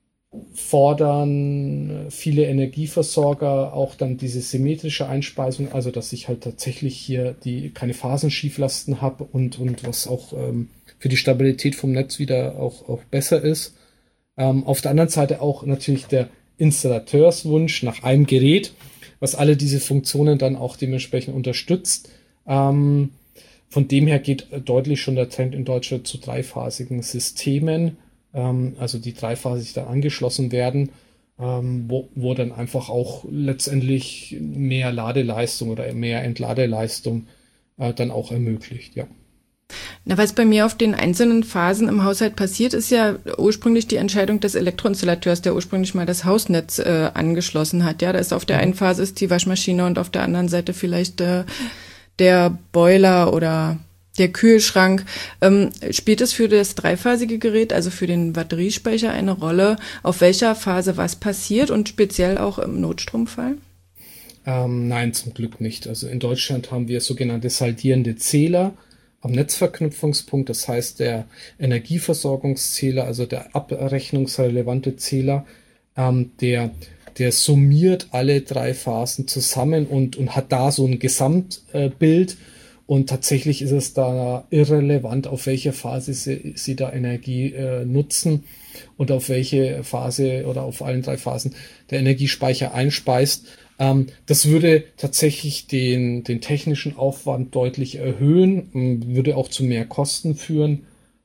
fordern viele Energieversorger auch dann diese symmetrische Einspeisung, also dass ich halt tatsächlich hier die keine Phasenschieflasten habe und, und was auch ähm, für die Stabilität vom Netz wieder auch, auch besser ist. Ähm, auf der anderen Seite auch natürlich der Installateurswunsch nach einem Gerät, was alle diese Funktionen dann auch dementsprechend unterstützt. Ähm, von dem her geht deutlich schon der Trend in Deutschland zu dreiphasigen Systemen, ähm, also die dreiphasig dann angeschlossen werden, ähm, wo, wo dann einfach auch letztendlich mehr Ladeleistung oder mehr Entladeleistung äh, dann auch ermöglicht, ja. Na, was bei mir auf den einzelnen Phasen im Haushalt passiert, ist ja ursprünglich die Entscheidung des Elektroinstallateurs, der ursprünglich mal das Hausnetz äh, angeschlossen hat. Ja, da ist auf der einen Phase ist die Waschmaschine und auf der anderen Seite vielleicht äh, der Boiler oder der Kühlschrank. Ähm, spielt es für das dreiphasige Gerät, also für den Batteriespeicher, eine Rolle, auf welcher Phase was passiert und speziell auch im Notstromfall? Ähm, nein, zum Glück nicht. Also in Deutschland haben wir sogenannte saldierende Zähler am Netzverknüpfungspunkt, das heißt der Energieversorgungszähler, also der abrechnungsrelevante Zähler, ähm, der, der summiert alle drei Phasen zusammen und, und hat da so ein Gesamtbild. Äh, und tatsächlich ist es da irrelevant, auf welche Phase sie, sie da Energie äh, nutzen und auf welche Phase oder auf allen drei Phasen der Energiespeicher einspeist. Das würde tatsächlich den, den technischen Aufwand deutlich erhöhen, würde auch zu mehr Kosten führen.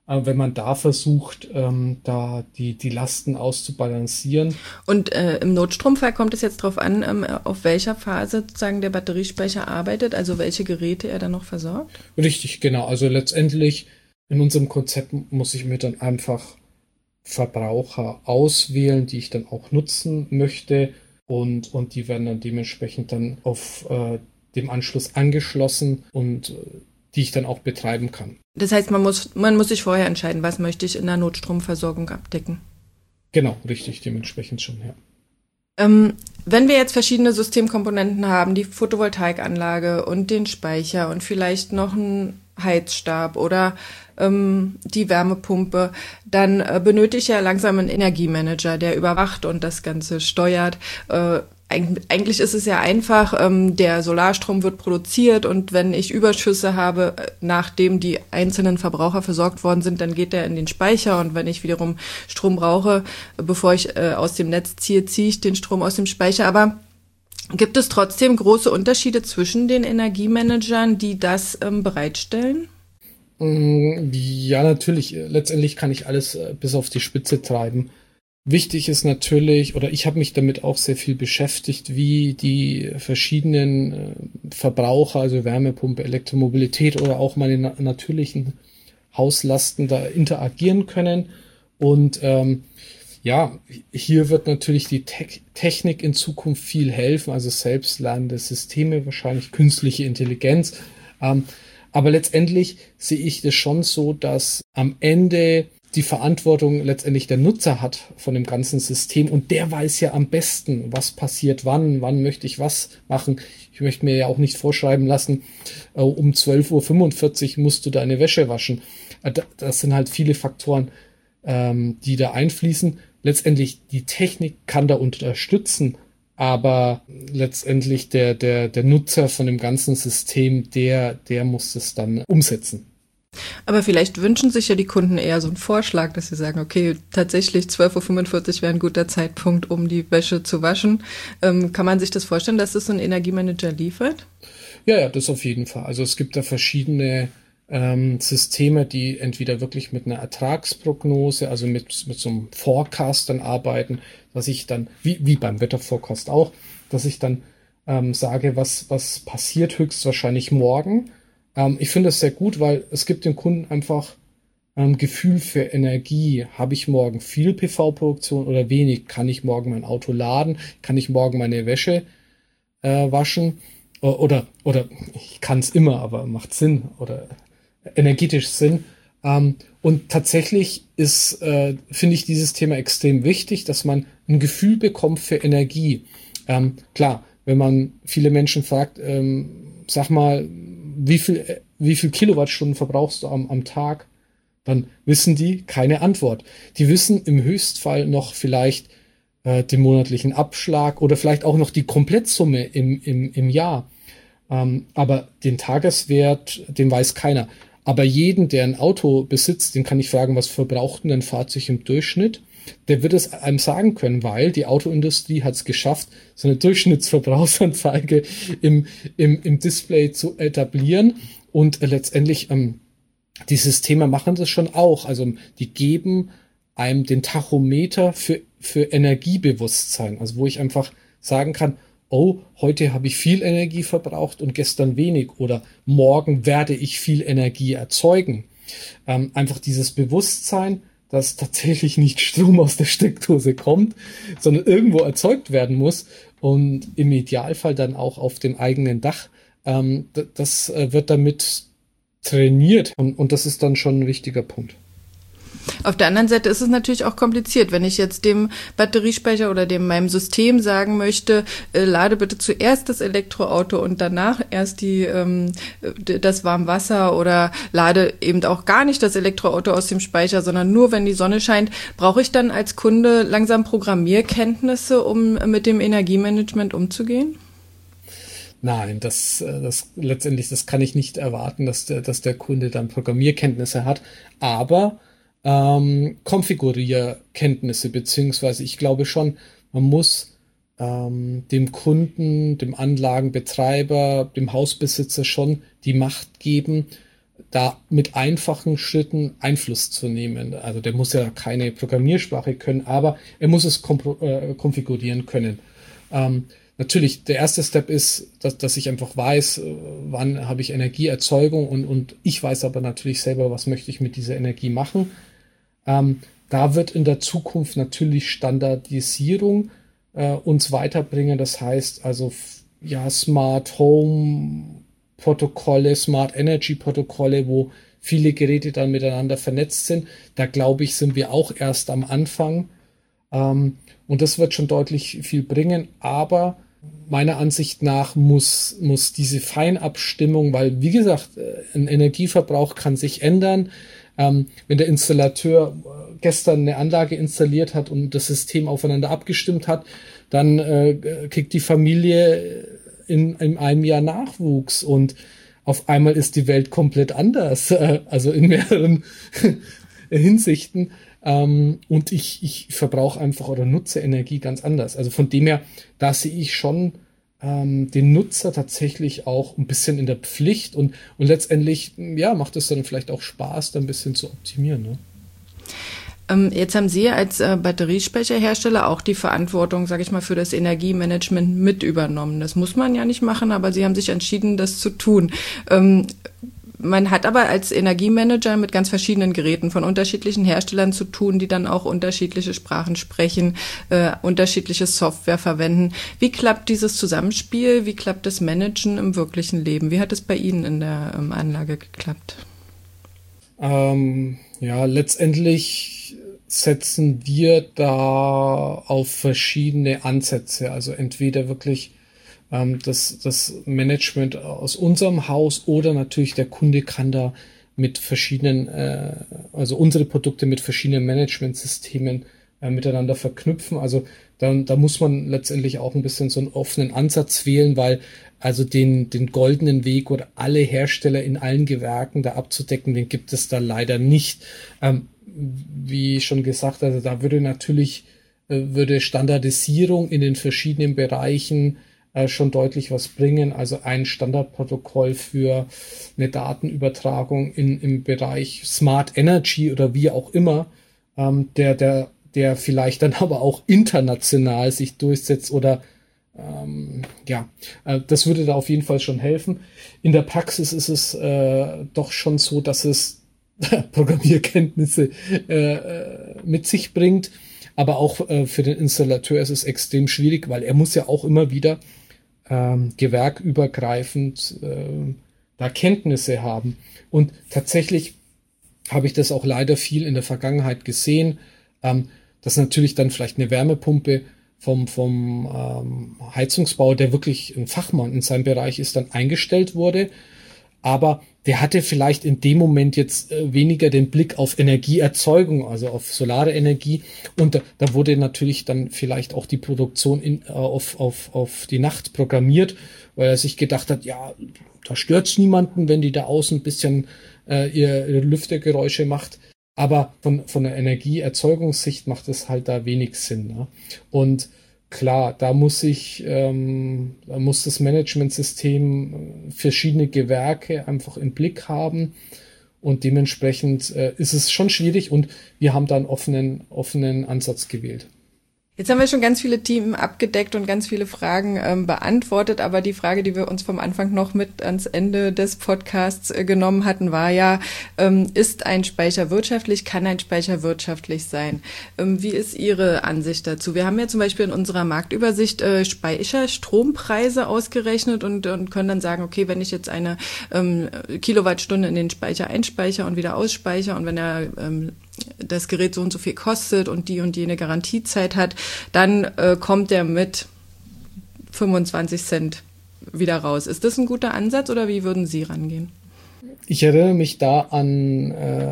äh, wenn man da versucht, ähm, da die, die Lasten auszubalancieren. Und äh, im Notstromfall kommt es jetzt darauf an, ähm, auf welcher Phase sozusagen der Batteriespeicher arbeitet, also welche Geräte er dann noch versorgt? Richtig, genau. Also letztendlich in unserem Konzept muss ich mir dann einfach Verbraucher auswählen, die ich dann auch nutzen möchte, und, und die werden dann dementsprechend dann auf äh, dem Anschluss angeschlossen und äh, die ich dann auch betreiben kann. Das heißt, man muss, man muss sich vorher entscheiden, was möchte ich in der Notstromversorgung abdecken. Genau, richtig, dementsprechend schon, ja. Ähm, wenn wir jetzt verschiedene Systemkomponenten haben, die Photovoltaikanlage und den Speicher und vielleicht noch einen Heizstab oder ähm, die Wärmepumpe, dann äh, benötige ich ja langsam einen Energiemanager, der überwacht und das Ganze steuert. Äh, Eigentlich ist es ja einfach, ähm, der Solarstrom wird produziert und wenn ich Überschüsse habe, nachdem die einzelnen Verbraucher versorgt worden sind, dann geht der in den Speicher, und wenn ich wiederum Strom brauche, bevor ich äh, aus dem Netz ziehe, ziehe ich den Strom aus dem Speicher. Aber gibt es trotzdem große Unterschiede zwischen den Energiemanagern, die das ähm, bereitstellen? Ja, natürlich. Letztendlich kann ich alles äh, bis auf die Spitze treiben. Wichtig ist natürlich, oder ich habe mich damit auch sehr viel beschäftigt, wie die verschiedenen äh, Verbraucher, also Wärmepumpe, Elektromobilität oder auch meine na- natürlichen Hauslasten da interagieren können. Und ähm, ja, hier wird natürlich die Te- Technik in Zukunft viel helfen, also selbstlernende Systeme, wahrscheinlich künstliche Intelligenz. Ähm, aber letztendlich sehe ich das schon so, dass am Ende die Verantwortung letztendlich der Nutzer hat von dem ganzen System, und der weiß ja am besten, was passiert wann, wann möchte ich was machen. Ich möchte mir ja auch nicht vorschreiben lassen, äh, um zwölf Uhr fünfundvierzig musst du deine Wäsche waschen. Äh, das sind halt viele Faktoren, ähm, die da einfließen. Letztendlich die Technik kann da unterstützen, aber letztendlich der, der, der Nutzer von dem ganzen System, der, der muss es dann umsetzen. Aber vielleicht wünschen sich ja die Kunden eher so einen Vorschlag, dass sie sagen, okay, tatsächlich zwölf Uhr fünfundvierzig wäre ein guter Zeitpunkt, um die Wäsche zu waschen. Ähm, kann man sich das vorstellen, dass das so ein Energiemanager liefert? Ja, ja, das auf jeden Fall. Also es gibt da verschiedene ähm, Systeme, die entweder wirklich mit einer Ertragsprognose, also mit, mit so einem Forecast dann arbeiten, dass ich dann, wie, wie beim Wetterforecast auch, dass ich dann ähm, sage, was, was passiert höchstwahrscheinlich morgen. Ich finde das sehr gut, weil es gibt dem Kunden einfach ein Gefühl für Energie. Habe ich morgen viel P V-Produktion oder wenig? Kann ich morgen mein Auto laden? Kann ich morgen meine Wäsche äh, waschen? Oder, oder ich kann es immer, aber macht Sinn oder energetisch Sinn. Ähm, und tatsächlich ist, äh, finde ich, dieses Thema extrem wichtig, dass man ein Gefühl bekommt für Energie. Ähm, klar, wenn man viele Menschen fragt, ähm, sag mal, wie viel, wie viel Kilowattstunden verbrauchst du am, am Tag? Dann wissen die keine Antwort. Die wissen im Höchstfall noch vielleicht äh, den monatlichen Abschlag oder vielleicht auch noch die Komplettsumme im, im, im Jahr. Ähm, aber den Tageswert, den weiß keiner. Aber jeden, der ein Auto besitzt, den kann ich fragen, was verbraucht denn ein Fahrzeug im Durchschnitt? Der wird es einem sagen können, weil die Autoindustrie hat es geschafft, so eine Durchschnittsverbrauchsanzeige im, im, im Display zu etablieren. Und äh, letztendlich, ähm, die Systeme machen das schon auch. Also die geben einem den Tachometer für, für Energiebewusstsein. Also wo ich einfach sagen kann, oh, heute habe ich viel Energie verbraucht und gestern wenig. Oder morgen werde ich viel Energie erzeugen. Ähm, einfach dieses Bewusstsein, dass tatsächlich nicht Strom aus der Steckdose kommt, sondern irgendwo erzeugt werden muss und im Idealfall dann auch auf dem eigenen Dach. Ähm, das äh, wird damit trainiert und, und das ist dann schon ein wichtiger Punkt. Auf der anderen Seite ist es natürlich auch kompliziert, wenn ich jetzt dem Batteriespeicher oder dem meinem System sagen möchte, äh, lade bitte zuerst das Elektroauto und danach erst die ähm, das Warmwasser, oder lade eben auch gar nicht das Elektroauto aus dem Speicher, sondern nur, wenn die Sonne scheint. Brauche ich dann als Kunde langsam Programmierkenntnisse, um mit dem Energiemanagement umzugehen? Nein, das, das letztendlich, das kann ich nicht erwarten, dass der, dass der Kunde dann Programmierkenntnisse hat, aber ähm, Konfigurierkenntnisse, beziehungsweise ich glaube schon, man muss ähm, dem Kunden, dem Anlagenbetreiber, dem Hausbesitzer schon die Macht geben, da mit einfachen Schritten Einfluss zu nehmen. Also der muss ja keine Programmiersprache können, aber er muss es kompro- äh, konfigurieren können. Ähm, natürlich, der erste Step ist, dass, dass ich einfach weiß, äh, wann habe ich Energieerzeugung und, und ich weiß aber natürlich selber, was möchte ich mit dieser Energie machen. Ähm, da wird in der Zukunft natürlich Standardisierung äh, uns weiterbringen. Das heißt also, ja, Smart Home Protokolle, Smart Energy Protokolle, wo viele Geräte dann miteinander vernetzt sind. Da glaube ich, sind wir auch erst am Anfang. Ähm, und das wird schon deutlich viel bringen. Aber meiner Ansicht nach muss, muss diese Feinabstimmung, weil, wie gesagt, ein Energieverbrauch kann sich ändern. Ähm, wenn der Installateur gestern eine Anlage installiert hat und das System aufeinander abgestimmt hat, dann äh, kriegt die Familie in, in einem Jahr Nachwuchs und auf einmal ist die Welt komplett anders, äh, also in mehreren Hinsichten. Ähm, und ich, ich verbrauche einfach oder nutze Energie ganz anders. Also von dem her, da sehe ich schon ähm, den Nutzer tatsächlich auch ein bisschen in der Pflicht und, und letztendlich, ja, macht es dann vielleicht auch Spaß, da ein bisschen zu optimieren, ne? Jetzt haben Sie als äh, Batteriespeicherhersteller auch die Verantwortung, sage ich mal, für das Energiemanagement mit übernommen. Das muss man ja nicht machen, aber Sie haben sich entschieden, das zu tun. Ähm, man hat aber als Energiemanager mit ganz verschiedenen Geräten von unterschiedlichen Herstellern zu tun, die dann auch unterschiedliche Sprachen sprechen, äh, unterschiedliche Software verwenden. Wie klappt dieses Zusammenspiel? Wie klappt das Managen im wirklichen Leben? Wie hat es bei Ihnen in der ähm, Anlage geklappt? Ähm, ja, letztendlich setzen wir da auf verschiedene Ansätze. Also entweder wirklich ähm, das, das Management aus unserem Haus oder natürlich der Kunde kann da mit verschiedenen, äh, also unsere Produkte mit verschiedenen Managementsystemen äh, miteinander verknüpfen. Also da, da muss man letztendlich auch ein bisschen so einen offenen Ansatz wählen, weil also den, den goldenen Weg oder alle Hersteller in allen Gewerken da abzudecken, den gibt es da leider nicht. Ähm, wie schon gesagt, also da würde natürlich, äh, würde Standardisierung in den verschiedenen Bereichen äh, schon deutlich was bringen. Also ein Standardprotokoll für eine Datenübertragung in, im Bereich Smart Energy oder wie auch immer, ähm, der, der, der vielleicht dann aber auch international sich durchsetzt oder Ähm, ja, äh, das würde da auf jeden Fall schon helfen. In der Praxis ist es äh, doch schon so, dass es Programmierkenntnisse äh, mit sich bringt, aber auch äh, für den Installateur ist es extrem schwierig, weil er muss ja auch immer wieder ähm, gewerkübergreifend äh, da Kenntnisse haben. Und tatsächlich habe ich das auch leider viel in der Vergangenheit gesehen, ähm, dass natürlich dann vielleicht eine Wärmepumpe vom, vom ähm, Heizungsbauer, der wirklich ein Fachmann in seinem Bereich ist, dann eingestellt wurde. Aber der hatte vielleicht in dem Moment jetzt äh, weniger den Blick auf Energieerzeugung, also auf solare Energie. Und da, da wurde natürlich dann vielleicht auch die Produktion in, äh, auf, auf, auf die Nacht programmiert, weil er sich gedacht hat, ja, da stört's niemanden, wenn die da außen ein bisschen äh, ihr, ihre Lüftergeräusche macht. Aber von, von der Energieerzeugungssicht macht es halt da wenig Sinn. Ne? Und klar, da muss ich, ähm, da muss das Managementsystem verschiedene Gewerke einfach im Blick haben. Und dementsprechend äh, ist es schon schwierig und wir haben da einen offenen, offenen Ansatz gewählt. Jetzt haben wir schon ganz viele Themen abgedeckt und ganz viele Fragen ähm, beantwortet, aber die Frage, die wir uns vom Anfang noch mit ans Ende des Podcasts äh, genommen hatten, war ja, ähm, ist ein Speicher wirtschaftlich, kann ein Speicher wirtschaftlich sein? Ähm, wie ist Ihre Ansicht dazu? Wir haben ja zum Beispiel in unserer Marktübersicht äh, Speicherstrompreise ausgerechnet und, und können dann sagen, okay, wenn ich jetzt eine ähm, Kilowattstunde in den Speicher einspeichere und wieder ausspeichere und wenn er ähm, das Gerät so und so viel kostet und die und jene Garantiezeit hat, dann äh, kommt der mit fünfundzwanzig Cent wieder raus. Ist das ein guter Ansatz oder wie würden Sie rangehen? Ich erinnere mich da an, äh,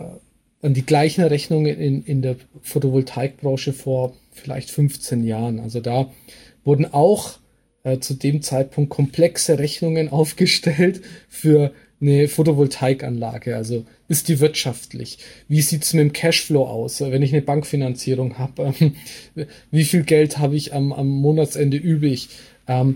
an die gleichen Rechnungen in, in der Photovoltaikbranche vor vielleicht fünfzehn Jahren. Also da wurden auch äh, zu dem Zeitpunkt komplexe Rechnungen aufgestellt für eine Photovoltaikanlage. Also ist die wirtschaftlich? Wie sieht's mit dem Cashflow aus, wenn ich eine Bankfinanzierung habe? Wie viel Geld habe ich am, am Monatsende übrig? Ähm,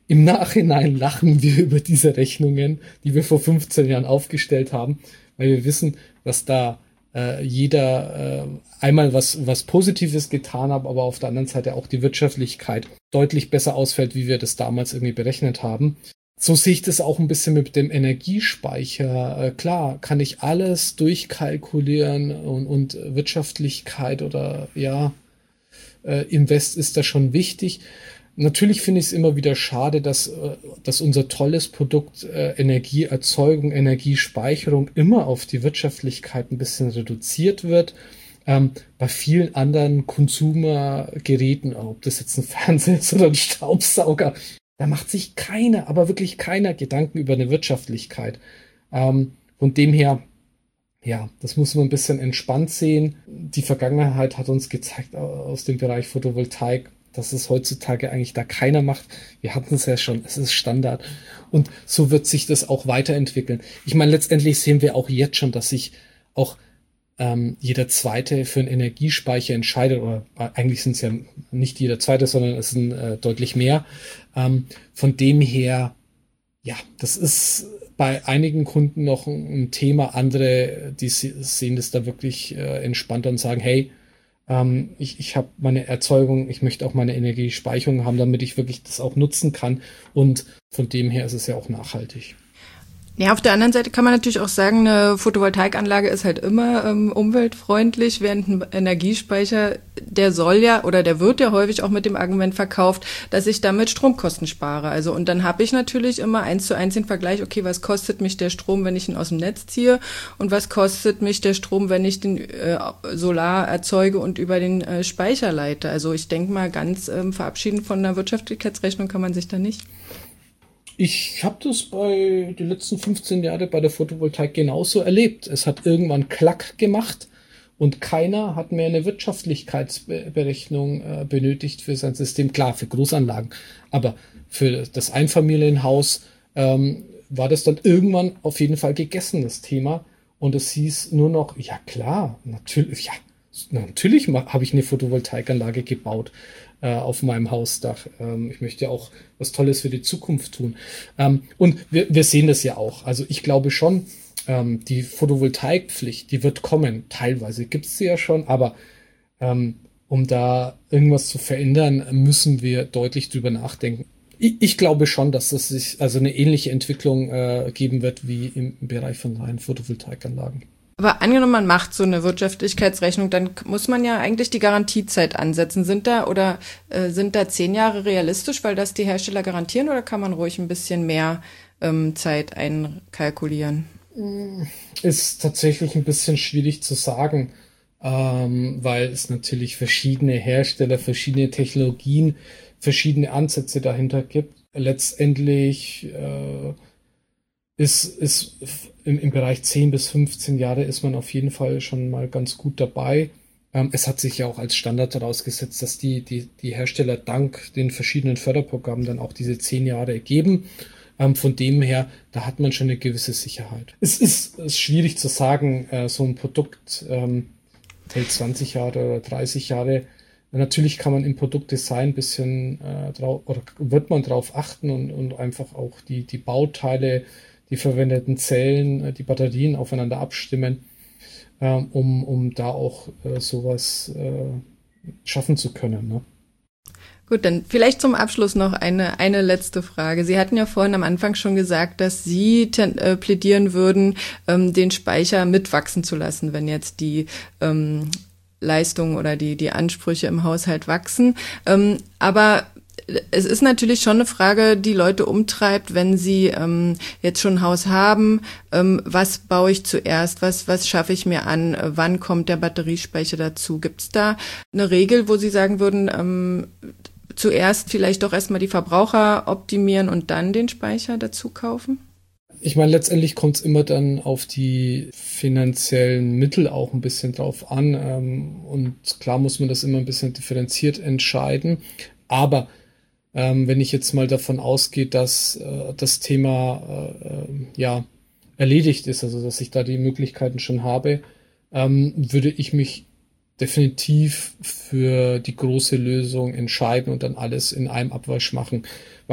im Nachhinein lachen wir über diese Rechnungen, die wir vor fünfzehn Jahren aufgestellt haben, weil wir wissen, dass da äh, jeder äh, einmal was, was Positives getan hat, aber auf der anderen Seite auch die Wirtschaftlichkeit deutlich besser ausfällt, wie wir das damals irgendwie berechnet haben. So sehe ich das auch ein bisschen mit dem Energiespeicher. Äh, klar, kann ich alles durchkalkulieren und, und Wirtschaftlichkeit oder ja, äh, Invest ist da schon wichtig. Natürlich finde ich es immer wieder schade, dass, dass unser tolles Produkt äh, Energieerzeugung, Energiespeicherung immer auf die Wirtschaftlichkeit ein bisschen reduziert wird. Ähm, bei vielen anderen Konsumergeräten, ob das jetzt ein Fernseher ist oder ein Staubsauger, da macht sich keiner, aber wirklich keiner Gedanken über eine Wirtschaftlichkeit. Ähm, von dem her, ja, das muss man ein bisschen entspannt sehen. Die Vergangenheit hat uns gezeigt aus dem Bereich Photovoltaik, dass es heutzutage eigentlich da keiner macht. Wir hatten es ja schon, es ist Standard. Und so wird sich das auch weiterentwickeln. Ich meine, letztendlich sehen wir auch jetzt schon, dass sich auch ähm, jeder Zweite für einen Energiespeicher entscheidet. Oder eigentlich sind es ja nicht jeder Zweite, sondern es sind äh, deutlich mehr. Ähm, von dem her, ja, das ist bei einigen Kunden noch ein, ein Thema. Andere, die sehen das da wirklich äh, entspannter und sagen, hey, Ich, ich habe meine Erzeugung, ich möchte auch meine Energiespeicherung haben, damit ich wirklich das auch nutzen kann. Und von dem her ist es ja auch nachhaltig. Ja, auf der anderen Seite kann man natürlich auch sagen, eine Photovoltaikanlage ist halt immer ähm, umweltfreundlich, während ein Energiespeicher, der soll ja oder der wird ja häufig auch mit dem Argument verkauft, dass ich damit Stromkosten spare. Also und dann habe ich natürlich immer eins zu eins den Vergleich, okay, was kostet mich der Strom, wenn ich ihn aus dem Netz ziehe und was kostet mich der Strom, wenn ich den äh, Solar erzeuge und über den äh, Speicher leite. Also ich denke mal, ganz ähm, verabschieden von einer Wirtschaftlichkeitsrechnung kann man sich da nicht. Ich habe das bei den letzten fünfzehn Jahren bei der Photovoltaik genauso erlebt. Es hat irgendwann Klack gemacht und keiner hat mehr eine Wirtschaftlichkeitsberechnung äh, benötigt für sein System. Klar, für Großanlagen, aber für das Einfamilienhaus ähm, war das dann irgendwann auf jeden Fall gegessen, das Thema. Und es hieß nur noch, ja klar, natürlich, ja, natürlich habe ich eine Photovoltaikanlage gebaut auf meinem Hausdach. Ähm, ich möchte ja auch was Tolles für die Zukunft tun. Ähm, und wir, wir sehen das ja auch. Also ich glaube schon, ähm, die Photovoltaikpflicht, die wird kommen. Teilweise gibt es sie ja schon, aber ähm, um da irgendwas zu verändern, müssen wir deutlich drüber nachdenken. Ich, ich glaube schon, dass es sich also eine ähnliche Entwicklung äh, geben wird wie im Bereich von reinen Photovoltaikanlagen. Aber angenommen, man macht so eine Wirtschaftlichkeitsrechnung, dann muss man ja eigentlich die Garantiezeit ansetzen. Sind da oder äh, sind da zehn Jahre realistisch, weil das die Hersteller garantieren, oder kann man ruhig ein bisschen mehr ähm, Zeit einkalkulieren? Ist tatsächlich ein bisschen schwierig zu sagen, ähm, weil es natürlich verschiedene Hersteller, verschiedene Technologien, verschiedene Ansätze dahinter gibt. Letztendlich äh, ist, ist im, im Bereich zehn bis fünfzehn Jahre ist man auf jeden Fall schon mal ganz gut dabei. Ähm, es hat sich ja auch als Standard herausgesetzt, dass die, die, die Hersteller dank den verschiedenen Förderprogrammen dann auch diese zehn Jahre geben. Ähm, von dem her, da hat man schon eine gewisse Sicherheit. Es ist, ist schwierig zu sagen, äh, so ein Produkt ähm, hält zwanzig Jahre oder dreißig Jahre. Natürlich kann man im Produktdesign ein bisschen äh, drauf, oder wird man drauf achten und, und einfach auch die, die Bauteile, die verwendeten Zellen, die Batterien aufeinander abstimmen, ähm, um, um da auch äh, sowas äh, schaffen zu können. Ne? Gut, dann vielleicht zum Abschluss noch eine, eine letzte Frage. Sie hatten ja vorhin am Anfang schon gesagt, dass Sie ten, äh, plädieren würden, ähm, den Speicher mitwachsen zu lassen, wenn jetzt die ähm, Leistungen oder die, die Ansprüche im Haushalt wachsen. Ähm, aber es ist natürlich schon eine Frage, die Leute umtreibt, wenn sie ähm, jetzt schon ein Haus haben, ähm, was baue ich zuerst, was was schaffe ich mir an, äh, wann kommt der Batteriespeicher dazu? Gibt es da eine Regel, wo Sie sagen würden, ähm, zuerst vielleicht doch erstmal die Verbraucher optimieren und dann den Speicher dazu kaufen? Ich meine, letztendlich kommt es immer dann auf die finanziellen Mittel auch ein bisschen drauf an. Ähm, und klar muss man das immer ein bisschen differenziert entscheiden. Aber Ähm, wenn ich jetzt mal davon ausgehe, dass äh, das Thema äh, ja erledigt ist, also dass ich da die Möglichkeiten schon habe, ähm, würde ich mich definitiv für die große Lösung entscheiden und dann alles in einem Abwasch machen. Weil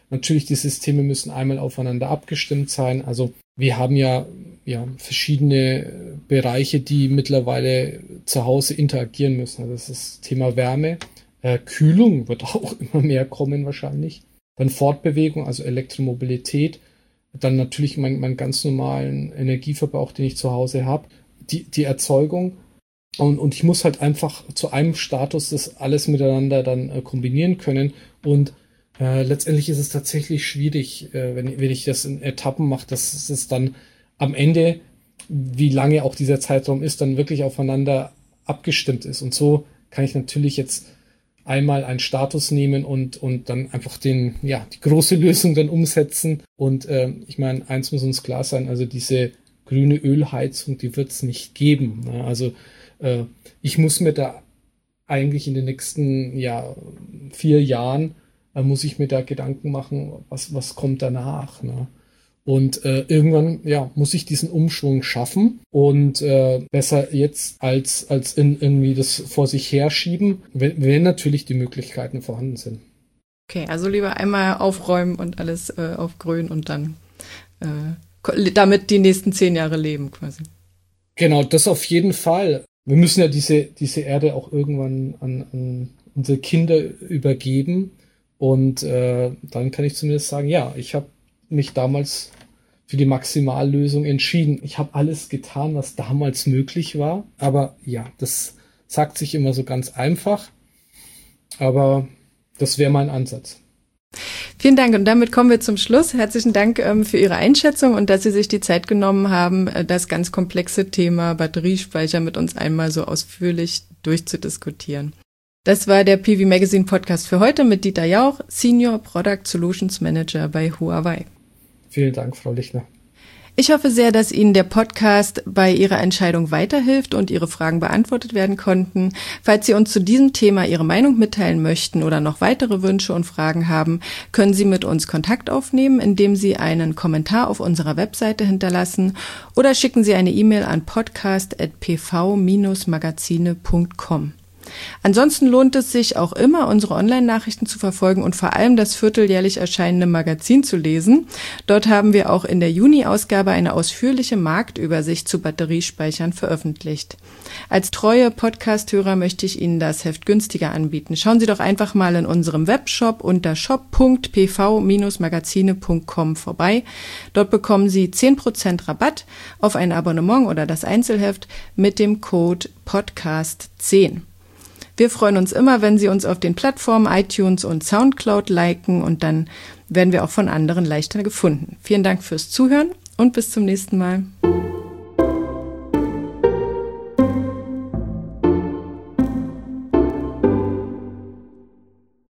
Natürlich, die Systeme müssen einmal aufeinander abgestimmt sein. Also wir haben ja, ja verschiedene Bereiche, die mittlerweile zu Hause interagieren müssen. Also das ist das Thema Wärme. Äh, Kühlung wird auch immer mehr kommen wahrscheinlich. Dann Fortbewegung, also Elektromobilität. Dann natürlich meinen mein ganz normalen Energieverbrauch, den ich zu Hause habe. Die, die Erzeugung. Und, und ich muss halt einfach zu einem Status das alles miteinander dann äh, kombinieren können. Und äh, letztendlich ist es tatsächlich schwierig, äh, wenn, wenn ich das in Etappen mache, dass es dann am Ende, wie lange auch dieser Zeitraum ist, dann wirklich aufeinander abgestimmt ist. Und so kann ich natürlich jetzt einmal einen Status nehmen und, und dann einfach den, ja, die große Lösung dann umsetzen. Und äh, ich meine, eins muss uns klar sein, also diese grüne Ölheizung, die wird es nicht geben. Ne? Also äh, ich muss mir da eigentlich in den nächsten ja, vier Jahren, äh, muss ich mir da Gedanken machen, was, was kommt danach. Ne? Und äh, irgendwann ja, muss ich diesen Umschwung schaffen und äh, besser jetzt als, als in, irgendwie das vor sich herschieben, wenn, wenn natürlich die Möglichkeiten vorhanden sind. Okay, also lieber einmal aufräumen und alles äh, auf grün und dann äh, damit die nächsten zehn Jahre leben quasi. Genau, das auf jeden Fall. Wir müssen ja diese, diese Erde auch irgendwann an, an unsere Kinder übergeben und äh, dann kann ich zumindest sagen, ja, ich habe mich damals für die Maximallösung entschieden. Ich habe alles getan, was damals möglich war. Aber ja, das sagt sich immer so ganz einfach. Aber das wäre mein Ansatz. Vielen Dank und damit kommen wir zum Schluss. Herzlichen Dank ähm, für Ihre Einschätzung und dass Sie sich die Zeit genommen haben, äh, das ganz komplexe Thema Batteriespeicher mit uns einmal so ausführlich durchzudiskutieren. Das war der P V Magazine Podcast für heute mit Dieter Jauch, Senior Product Solutions Manager bei Huawei. Vielen Dank, Frau Lichner. Ich hoffe sehr, dass Ihnen der Podcast bei Ihrer Entscheidung weiterhilft und Ihre Fragen beantwortet werden konnten. Falls Sie uns zu diesem Thema Ihre Meinung mitteilen möchten oder noch weitere Wünsche und Fragen haben, können Sie mit uns Kontakt aufnehmen, indem Sie einen Kommentar auf unserer Webseite hinterlassen oder schicken Sie eine E-Mail an podcast at p v Bindestrich magazine punkt com. Ansonsten lohnt es sich auch immer, unsere Online-Nachrichten zu verfolgen und vor allem das vierteljährlich erscheinende Magazin zu lesen. Dort haben wir auch in der Juni-Ausgabe eine ausführliche Marktübersicht zu Batteriespeichern veröffentlicht. Als treue Podcast-Hörer möchte ich Ihnen das Heft günstiger anbieten. Schauen Sie doch einfach mal in unserem Webshop unter shop punkt p v Bindestrich magazine punkt com vorbei. Dort bekommen Sie zehn Prozent Rabatt auf ein Abonnement oder das Einzelheft mit dem Code Podcast zehn. Wir freuen uns immer, wenn Sie uns auf den Plattformen iTunes und Soundcloud liken und dann werden wir auch von anderen leichter gefunden. Vielen Dank fürs Zuhören und bis zum nächsten Mal.